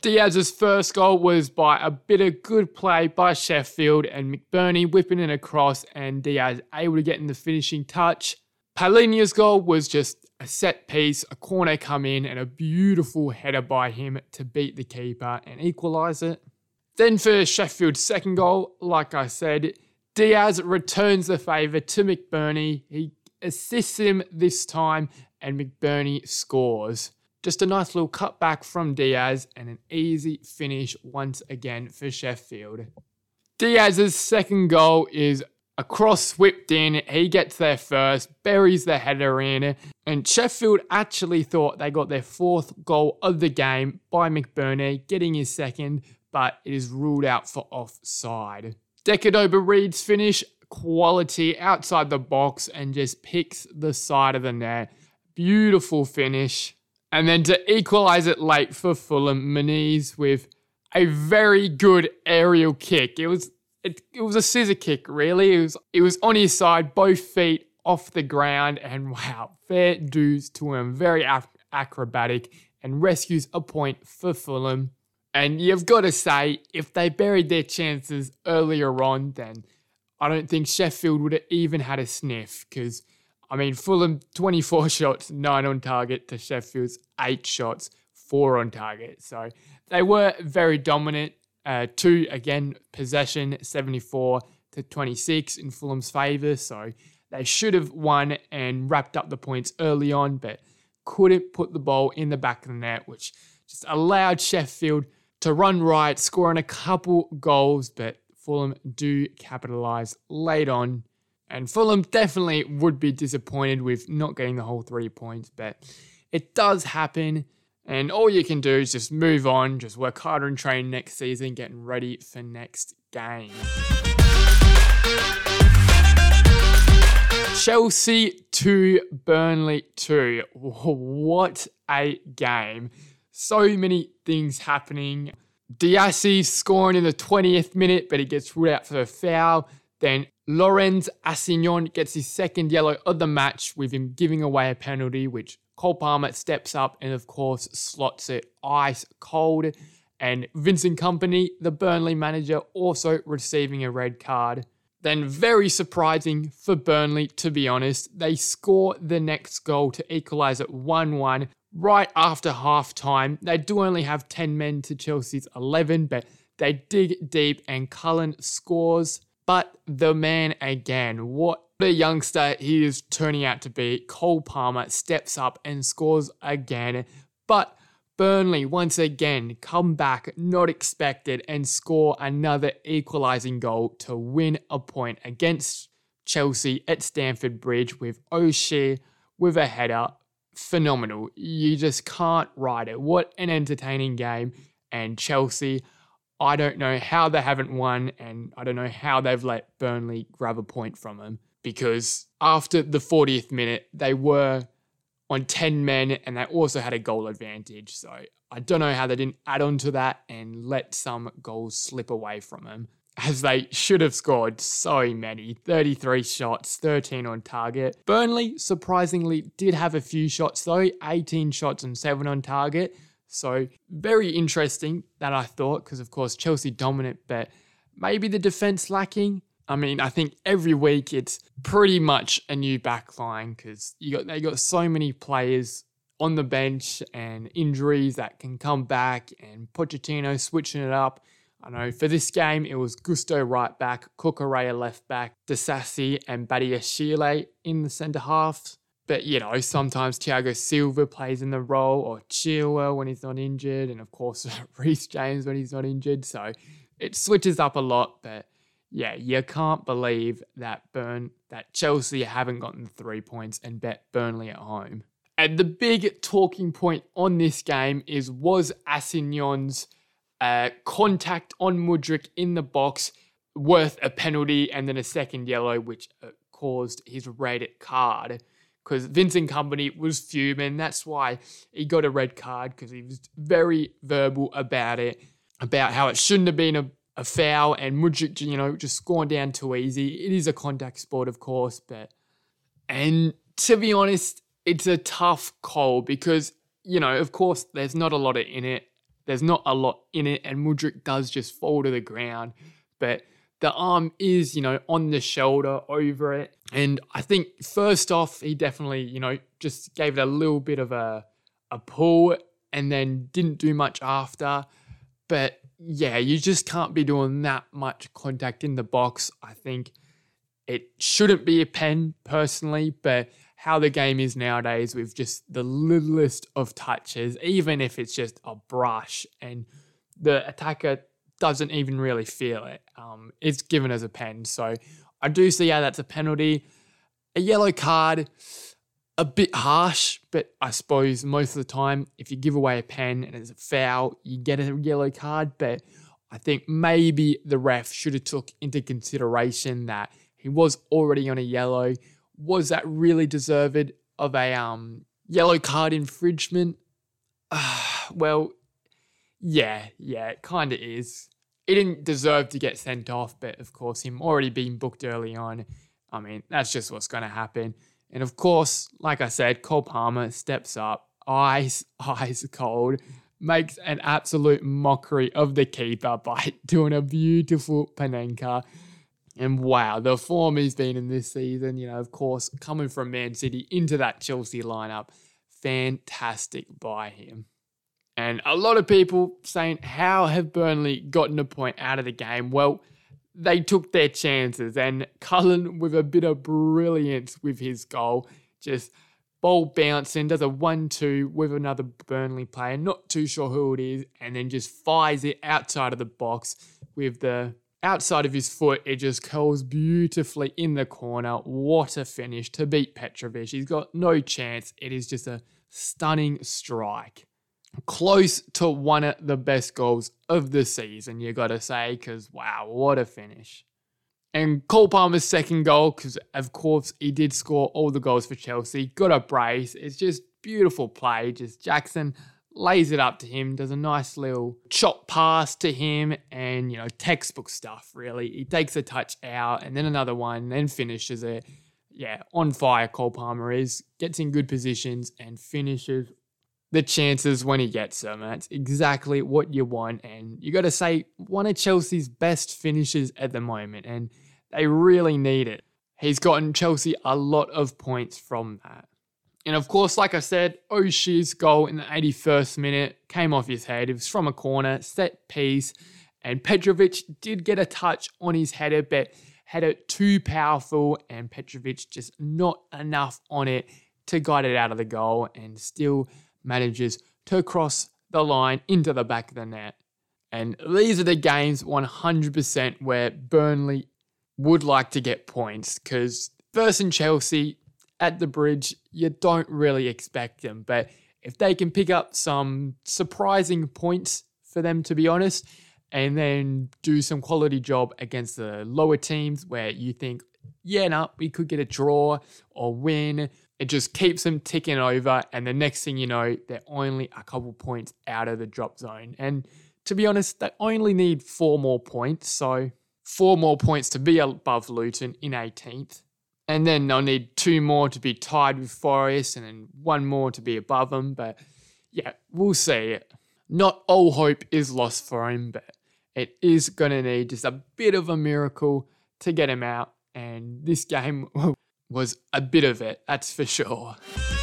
Speaker 1: Diaz's first goal was by a bit of good play by Sheffield and McBurney whipping it across and Diaz able to get in the finishing touch. Palhinha's goal was just a set piece, a corner come in and a beautiful header by him to beat the keeper and equalise it. Then for Sheffield's second goal, like I said, Diaz returns the favour to McBurney. He assists him this time and McBurney scores. Just a nice little cutback from Diaz and an easy finish once again for Sheffield. Diaz's second goal is a cross whipped in. He gets there first, buries the header in, and Sheffield actually thought they got their fourth goal of the game by McBurney, getting his second, but it is ruled out for offside. Decadoba-Reid's finish, quality outside the box and just picks the side of the net. Beautiful finish. And then to equalise it late for Fulham, Muniz with a very good aerial kick. It was it, it was a scissor kick, really. It was it was on his side, both feet off the ground, and wow, fair dues to him. Very ac- acrobatic and rescues a point for Fulham. And you've got to say, if they buried their chances earlier on, then I don't think Sheffield would have even had a sniff because I mean, Fulham, twenty-four shots, nine on target to Sheffield's eight shots, four on target. So they were very dominant. Uh, two, again, possession, seventy-four to twenty-six in Fulham's favour. So they should have won and wrapped up the points early on, but couldn't put the ball in the back of the net, which just allowed Sheffield to run right, scoring a couple goals, but Fulham do capitalise late on. And Fulham definitely would be disappointed with not getting the whole three points, but it does happen. And all you can do is just move on, just work harder and train next season, getting ready for next game. Chelsea two, Burnley two. What a game. So many things happening. Diassi scoring in the twentieth minute, but he gets ruled out for a foul. Then Lorenz Assignon gets his second yellow of the match with him giving away a penalty, which Cole Palmer steps up and, of course, slots it ice cold. And Vincent Kompany, the Burnley manager, also receiving a red card. Then, very surprising for Burnley, to be honest, they score the next goal to equalise at one one right after half-time. They do only have ten men to Chelsea's eleven, but they dig deep and Cullen scores. But the man again, what a youngster he is turning out to be. Cole Palmer steps up and scores again. But Burnley, once again, come back, not expected, and score another equalising goal to win a point against Chelsea at Stamford Bridge with O'Shea with a header. Phenomenal. You just can't write it. What an entertaining game. And Chelsea, I don't know how they haven't won, and I don't know how they've let Burnley grab a point from them, because after the fortieth minute, they were on ten men and they also had a goal advantage. So I don't know how they didn't add on to that and let some goals slip away from them, as they should have scored so many. thirty-three shots, thirteen on target. Burnley, surprisingly, did have a few shots though, eighteen shots and seven on target. So very interesting that I thought, because of course Chelsea dominant, but maybe the defense lacking. I mean, I think every week it's pretty much a new backline because you got they got so many players on the bench and injuries that can come back, and Pochettino switching it up. I know for this game it was Gusto right back, Cucurella left back, Disasi and Badiashile in the centre half. But, you know, sometimes Thiago Silva plays in the role, or Chilwell when he's not injured, and of course Reece James when he's not injured. So it switches up a lot, but yeah, you can't believe that Burn that Chelsea haven't gotten three points and bet Burnley at home. And the big talking point on this game is, was Assignon's uh, contact on Mudryk in the box worth a penalty and then a second yellow, which uh, caused his red card? Because Vincent Kompany was fuming. That's why he got a red card, because he was very verbal about it, about how it shouldn't have been a, a foul, and Mudryk, you know, just gone down too easy. It is a contact sport, of course, but... And to be honest, it's a tough call because, you know, of course, there's not a lot in it. there's not a lot in it, and Mudryk does just fall to the ground. But the arm is, you know, on the shoulder over it. And I think first off, he definitely, you know, just gave it a little bit of a, a pull and then didn't do much after. But yeah, you just can't be doing that much contact in the box. I think it shouldn't be a pen personally, but how the game is nowadays with just the littlest of touches, even if it's just a brush and the attacker doesn't even really feel it, um, it's given as a pen. So I do see how that's a penalty. A yellow card, a bit harsh, but I suppose most of the time, if you give away a pen and it's a foul, you get a yellow card. But I think maybe the ref should have took into consideration that he was already on a yellow. Was that really deserved of a um, yellow card infringement? Uh, well, yeah, yeah, it kind of is. He didn't deserve to get sent off, but of course, him already being booked early on, I mean, that's just what's going to happen. And of course, like I said, Cole Palmer steps up, eyes, eyes cold, makes an absolute mockery of the keeper by doing a beautiful Panenka. And wow, the form he's been in this season, you know, of course, coming from Man City into that Chelsea lineup, fantastic by him. And a lot of people saying, how have Burnley gotten a point out of the game? Well, they took their chances, and Cullen, with a bit of brilliance with his goal, just ball bouncing, does a one two with another Burnley player, not too sure who it is, and then just fires it outside of the box with the outside of his foot. It just curls beautifully in the corner. What a finish to beat Petrovic. He's got no chance. It is just a stunning strike. Close to one of the best goals of the season, you got to say, because wow, what a finish. And Cole Palmer's second goal, because of course he did score all the goals for Chelsea, got a brace. It's just beautiful play. Just Jackson lays it up to him, does a nice little chop pass to him, and, you know, textbook stuff, really. He takes a touch out, and then another one, then finishes it. Yeah, on fire Cole Palmer is. Gets in good positions and finishes the chances when he gets them. That's exactly what you want. And you got to say, one of Chelsea's best finishes at the moment, and they really need it. He's gotten Chelsea a lot of points from that. And of course, like I said, O'Shea's goal in the eighty-first minute came off his head. It was from a corner, set piece, and Petrovic did get a touch on his header, but had it too powerful, and Petrovic just not enough on it to guide it out of the goal, and still manages to cross the line into the back of the net. And these are the games one hundred percent where Burnley would like to get points, because versus Chelsea at the Bridge, you don't really expect them. But if they can pick up some surprising points, for them to be honest, and then do some quality job against the lower teams where you think, yeah, no, we could get a draw or win, it just keeps them ticking over, and the next thing you know, they're only a couple points out of the drop zone. And to be honest, they only need four more points, so four more points to be above Luton in eighteenth. And then they'll need two more to be tied with Forest, and then one more to be above them. But yeah, we'll see. Not all hope is lost for him, but it is going to need just a bit of a miracle to get him out. And this game was a bit of it, that's for sure.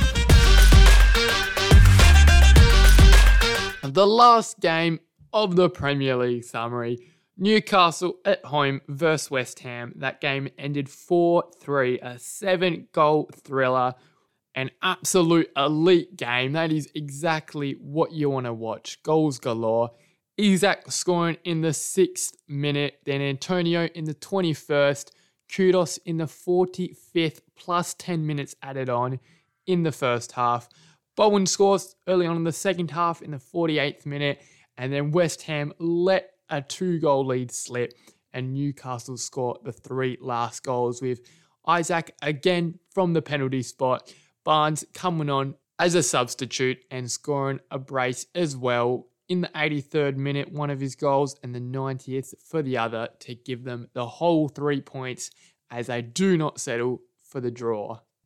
Speaker 1: The last game of the Premier League summary, Newcastle at home versus West Ham. That game ended four three, a seven-goal thriller, an absolute elite game. That is exactly what you want to watch. Goals galore. Isak scoring in the sixth minute, then Antonio in the twenty-first, Kudos in the forty-fifth, plus ten minutes added on in the first half. Bowen scores early on in the second half in the forty-eighth minute, and then West Ham let a two-goal lead slip, and Newcastle scored the three last goals with Isak again from the penalty spot, Barnes coming on as a substitute and scoring a brace as well in the eighty-third minute, one of his goals, and the ninetieth for the other to give them the whole three points as they do not settle for the draw.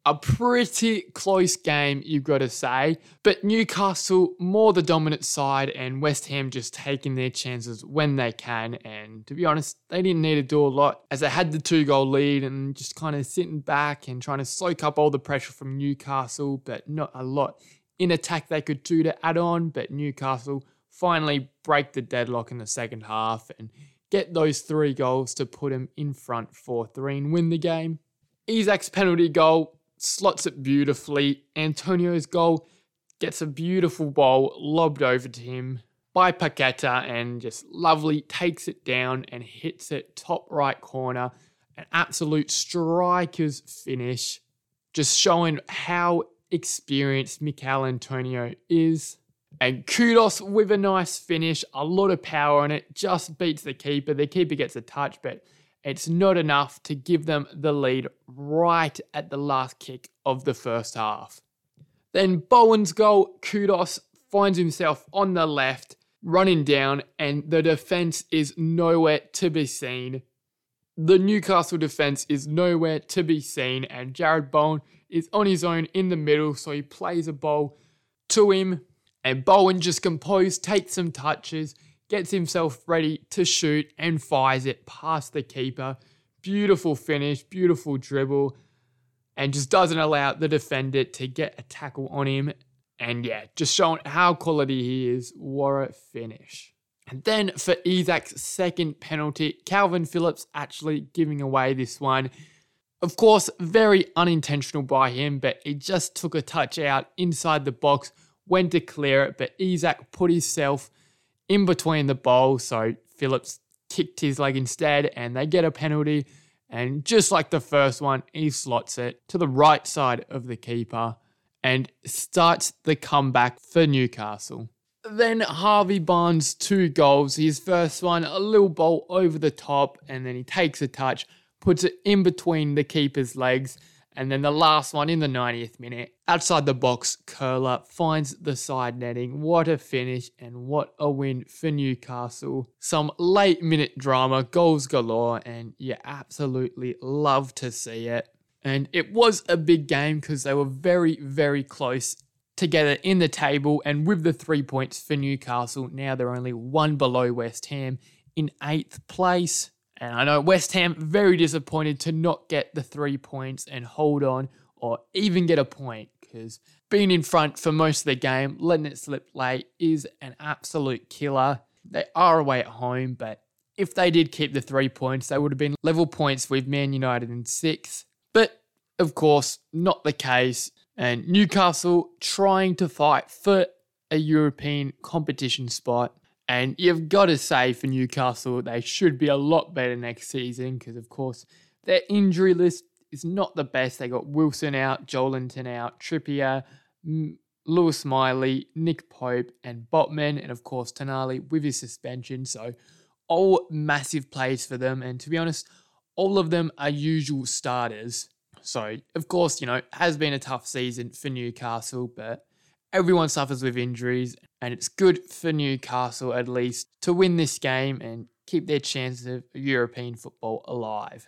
Speaker 1: A pretty close game, you've got to say. But Newcastle, more the dominant side, and West Ham just taking their chances when they can. And to be honest, they didn't need to do a lot as they had the two-goal lead and just kind of sitting back and trying to soak up all the pressure from Newcastle, but not a lot in attack they could do to add on. But Newcastle finally break the deadlock in the second half and get those three goals to put them in front four three and win the game. Isak's penalty goal slots it beautifully. Antonio's goal gets a beautiful ball lobbed over to him by Paqueta and just lovely takes it down and hits it top right corner. An absolute striker's finish, just showing how experienced Michail Antonio is. And Kudos with a nice finish, a lot of power on it, just beats the keeper. The keeper gets a touch, but it's not enough to give them the lead right at the last kick of the first half. Then Bowen's goal, Kudos finds himself on the left, running down, and the defence is nowhere to be seen. The Newcastle defence is nowhere to be seen, and Jarrod Bowen is on his own in the middle, so he plays a ball to him, and Bowen just composed, takes some touches, gets himself ready to shoot and fires it past the keeper. Beautiful finish, beautiful dribble, and just doesn't allow the defender to get a tackle on him. And yeah, just showing how quality he is. What a finish. And then for Isak's second penalty, Calvin Phillips actually giving away this one. Of course, very unintentional by him, but he just took a touch out inside the box, went to clear it, but Isak put himself in between the ball, so Phillips kicked his leg instead, and they get a penalty. And just like the first one, he slots it to the right side of the keeper and starts the comeback for Newcastle. Then Harvey Barnes, two goals. His first one, a little ball over the top, and then he takes a touch, puts it in between the keeper's legs. And then the last one in the ninetieth minute, outside the box, curler finds the side netting. What a finish and what a win for Newcastle. Some late minute drama, goals galore, and you absolutely love to see it. And it was a big game because they were very, very close together in the table. And with the three points for Newcastle, now they're only one below West Ham in eighth place. And I know West Ham very disappointed to not get the three points and hold on or even get a point, because being in front for most of the game, letting it slip late is an absolute killer. They are away at home, but if they did keep the three points, they would have been level points with Man United in sixth. But of course, not the case. And Newcastle trying to fight for a European competition spot. And you've got to say for Newcastle, they should be a lot better next season because, of course, their injury list is not the best. They got Wilson out, Joelinton out, Trippier, M- Lewis Miley, Nick Pope, and Botman, and, of course, Tonali with his suspension. So all massive plays for them. And to be honest, all of them are usual starters. So, of course, you know, it has been a tough season for Newcastle, but everyone suffers with injuries, and it's good for Newcastle at least to win this game and keep their chances of European football alive.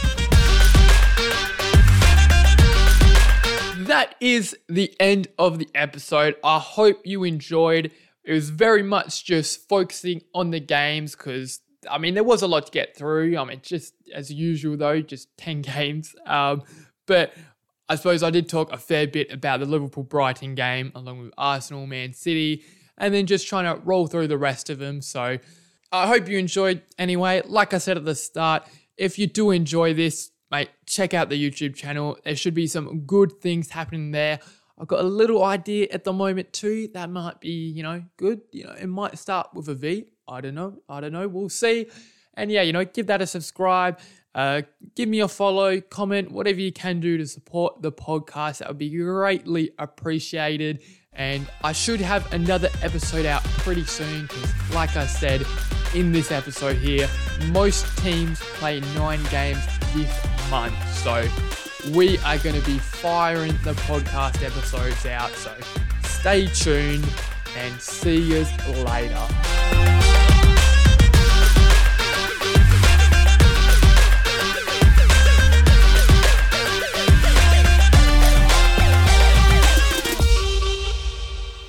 Speaker 1: That is the end of the episode. I hope you enjoyed. It was very much just focusing on the games because, I mean, there was a lot to get through. I mean, just as usual though, just ten games. Um, but I suppose I did talk a fair bit about the Liverpool-Brighton game along with Arsenal, Man City, and then just trying to roll through the rest of them. So I hope you enjoyed anyway. Like I said at the start, if you do enjoy this, mate, check out the YouTube channel. There should be some good things happening there. I've got a little idea at the moment too that might be, you know, good. You know, it might start with a V. I don't know. I don't know. We'll see. And yeah, you know, give that a subscribe. Uh, give me a follow, comment, whatever you can do to support the podcast. That would be greatly appreciated. And I should have another episode out pretty soon because, like I said in this episode here, most teams play nine games this month. So we are going to be firing the podcast episodes out. So stay tuned and see you later.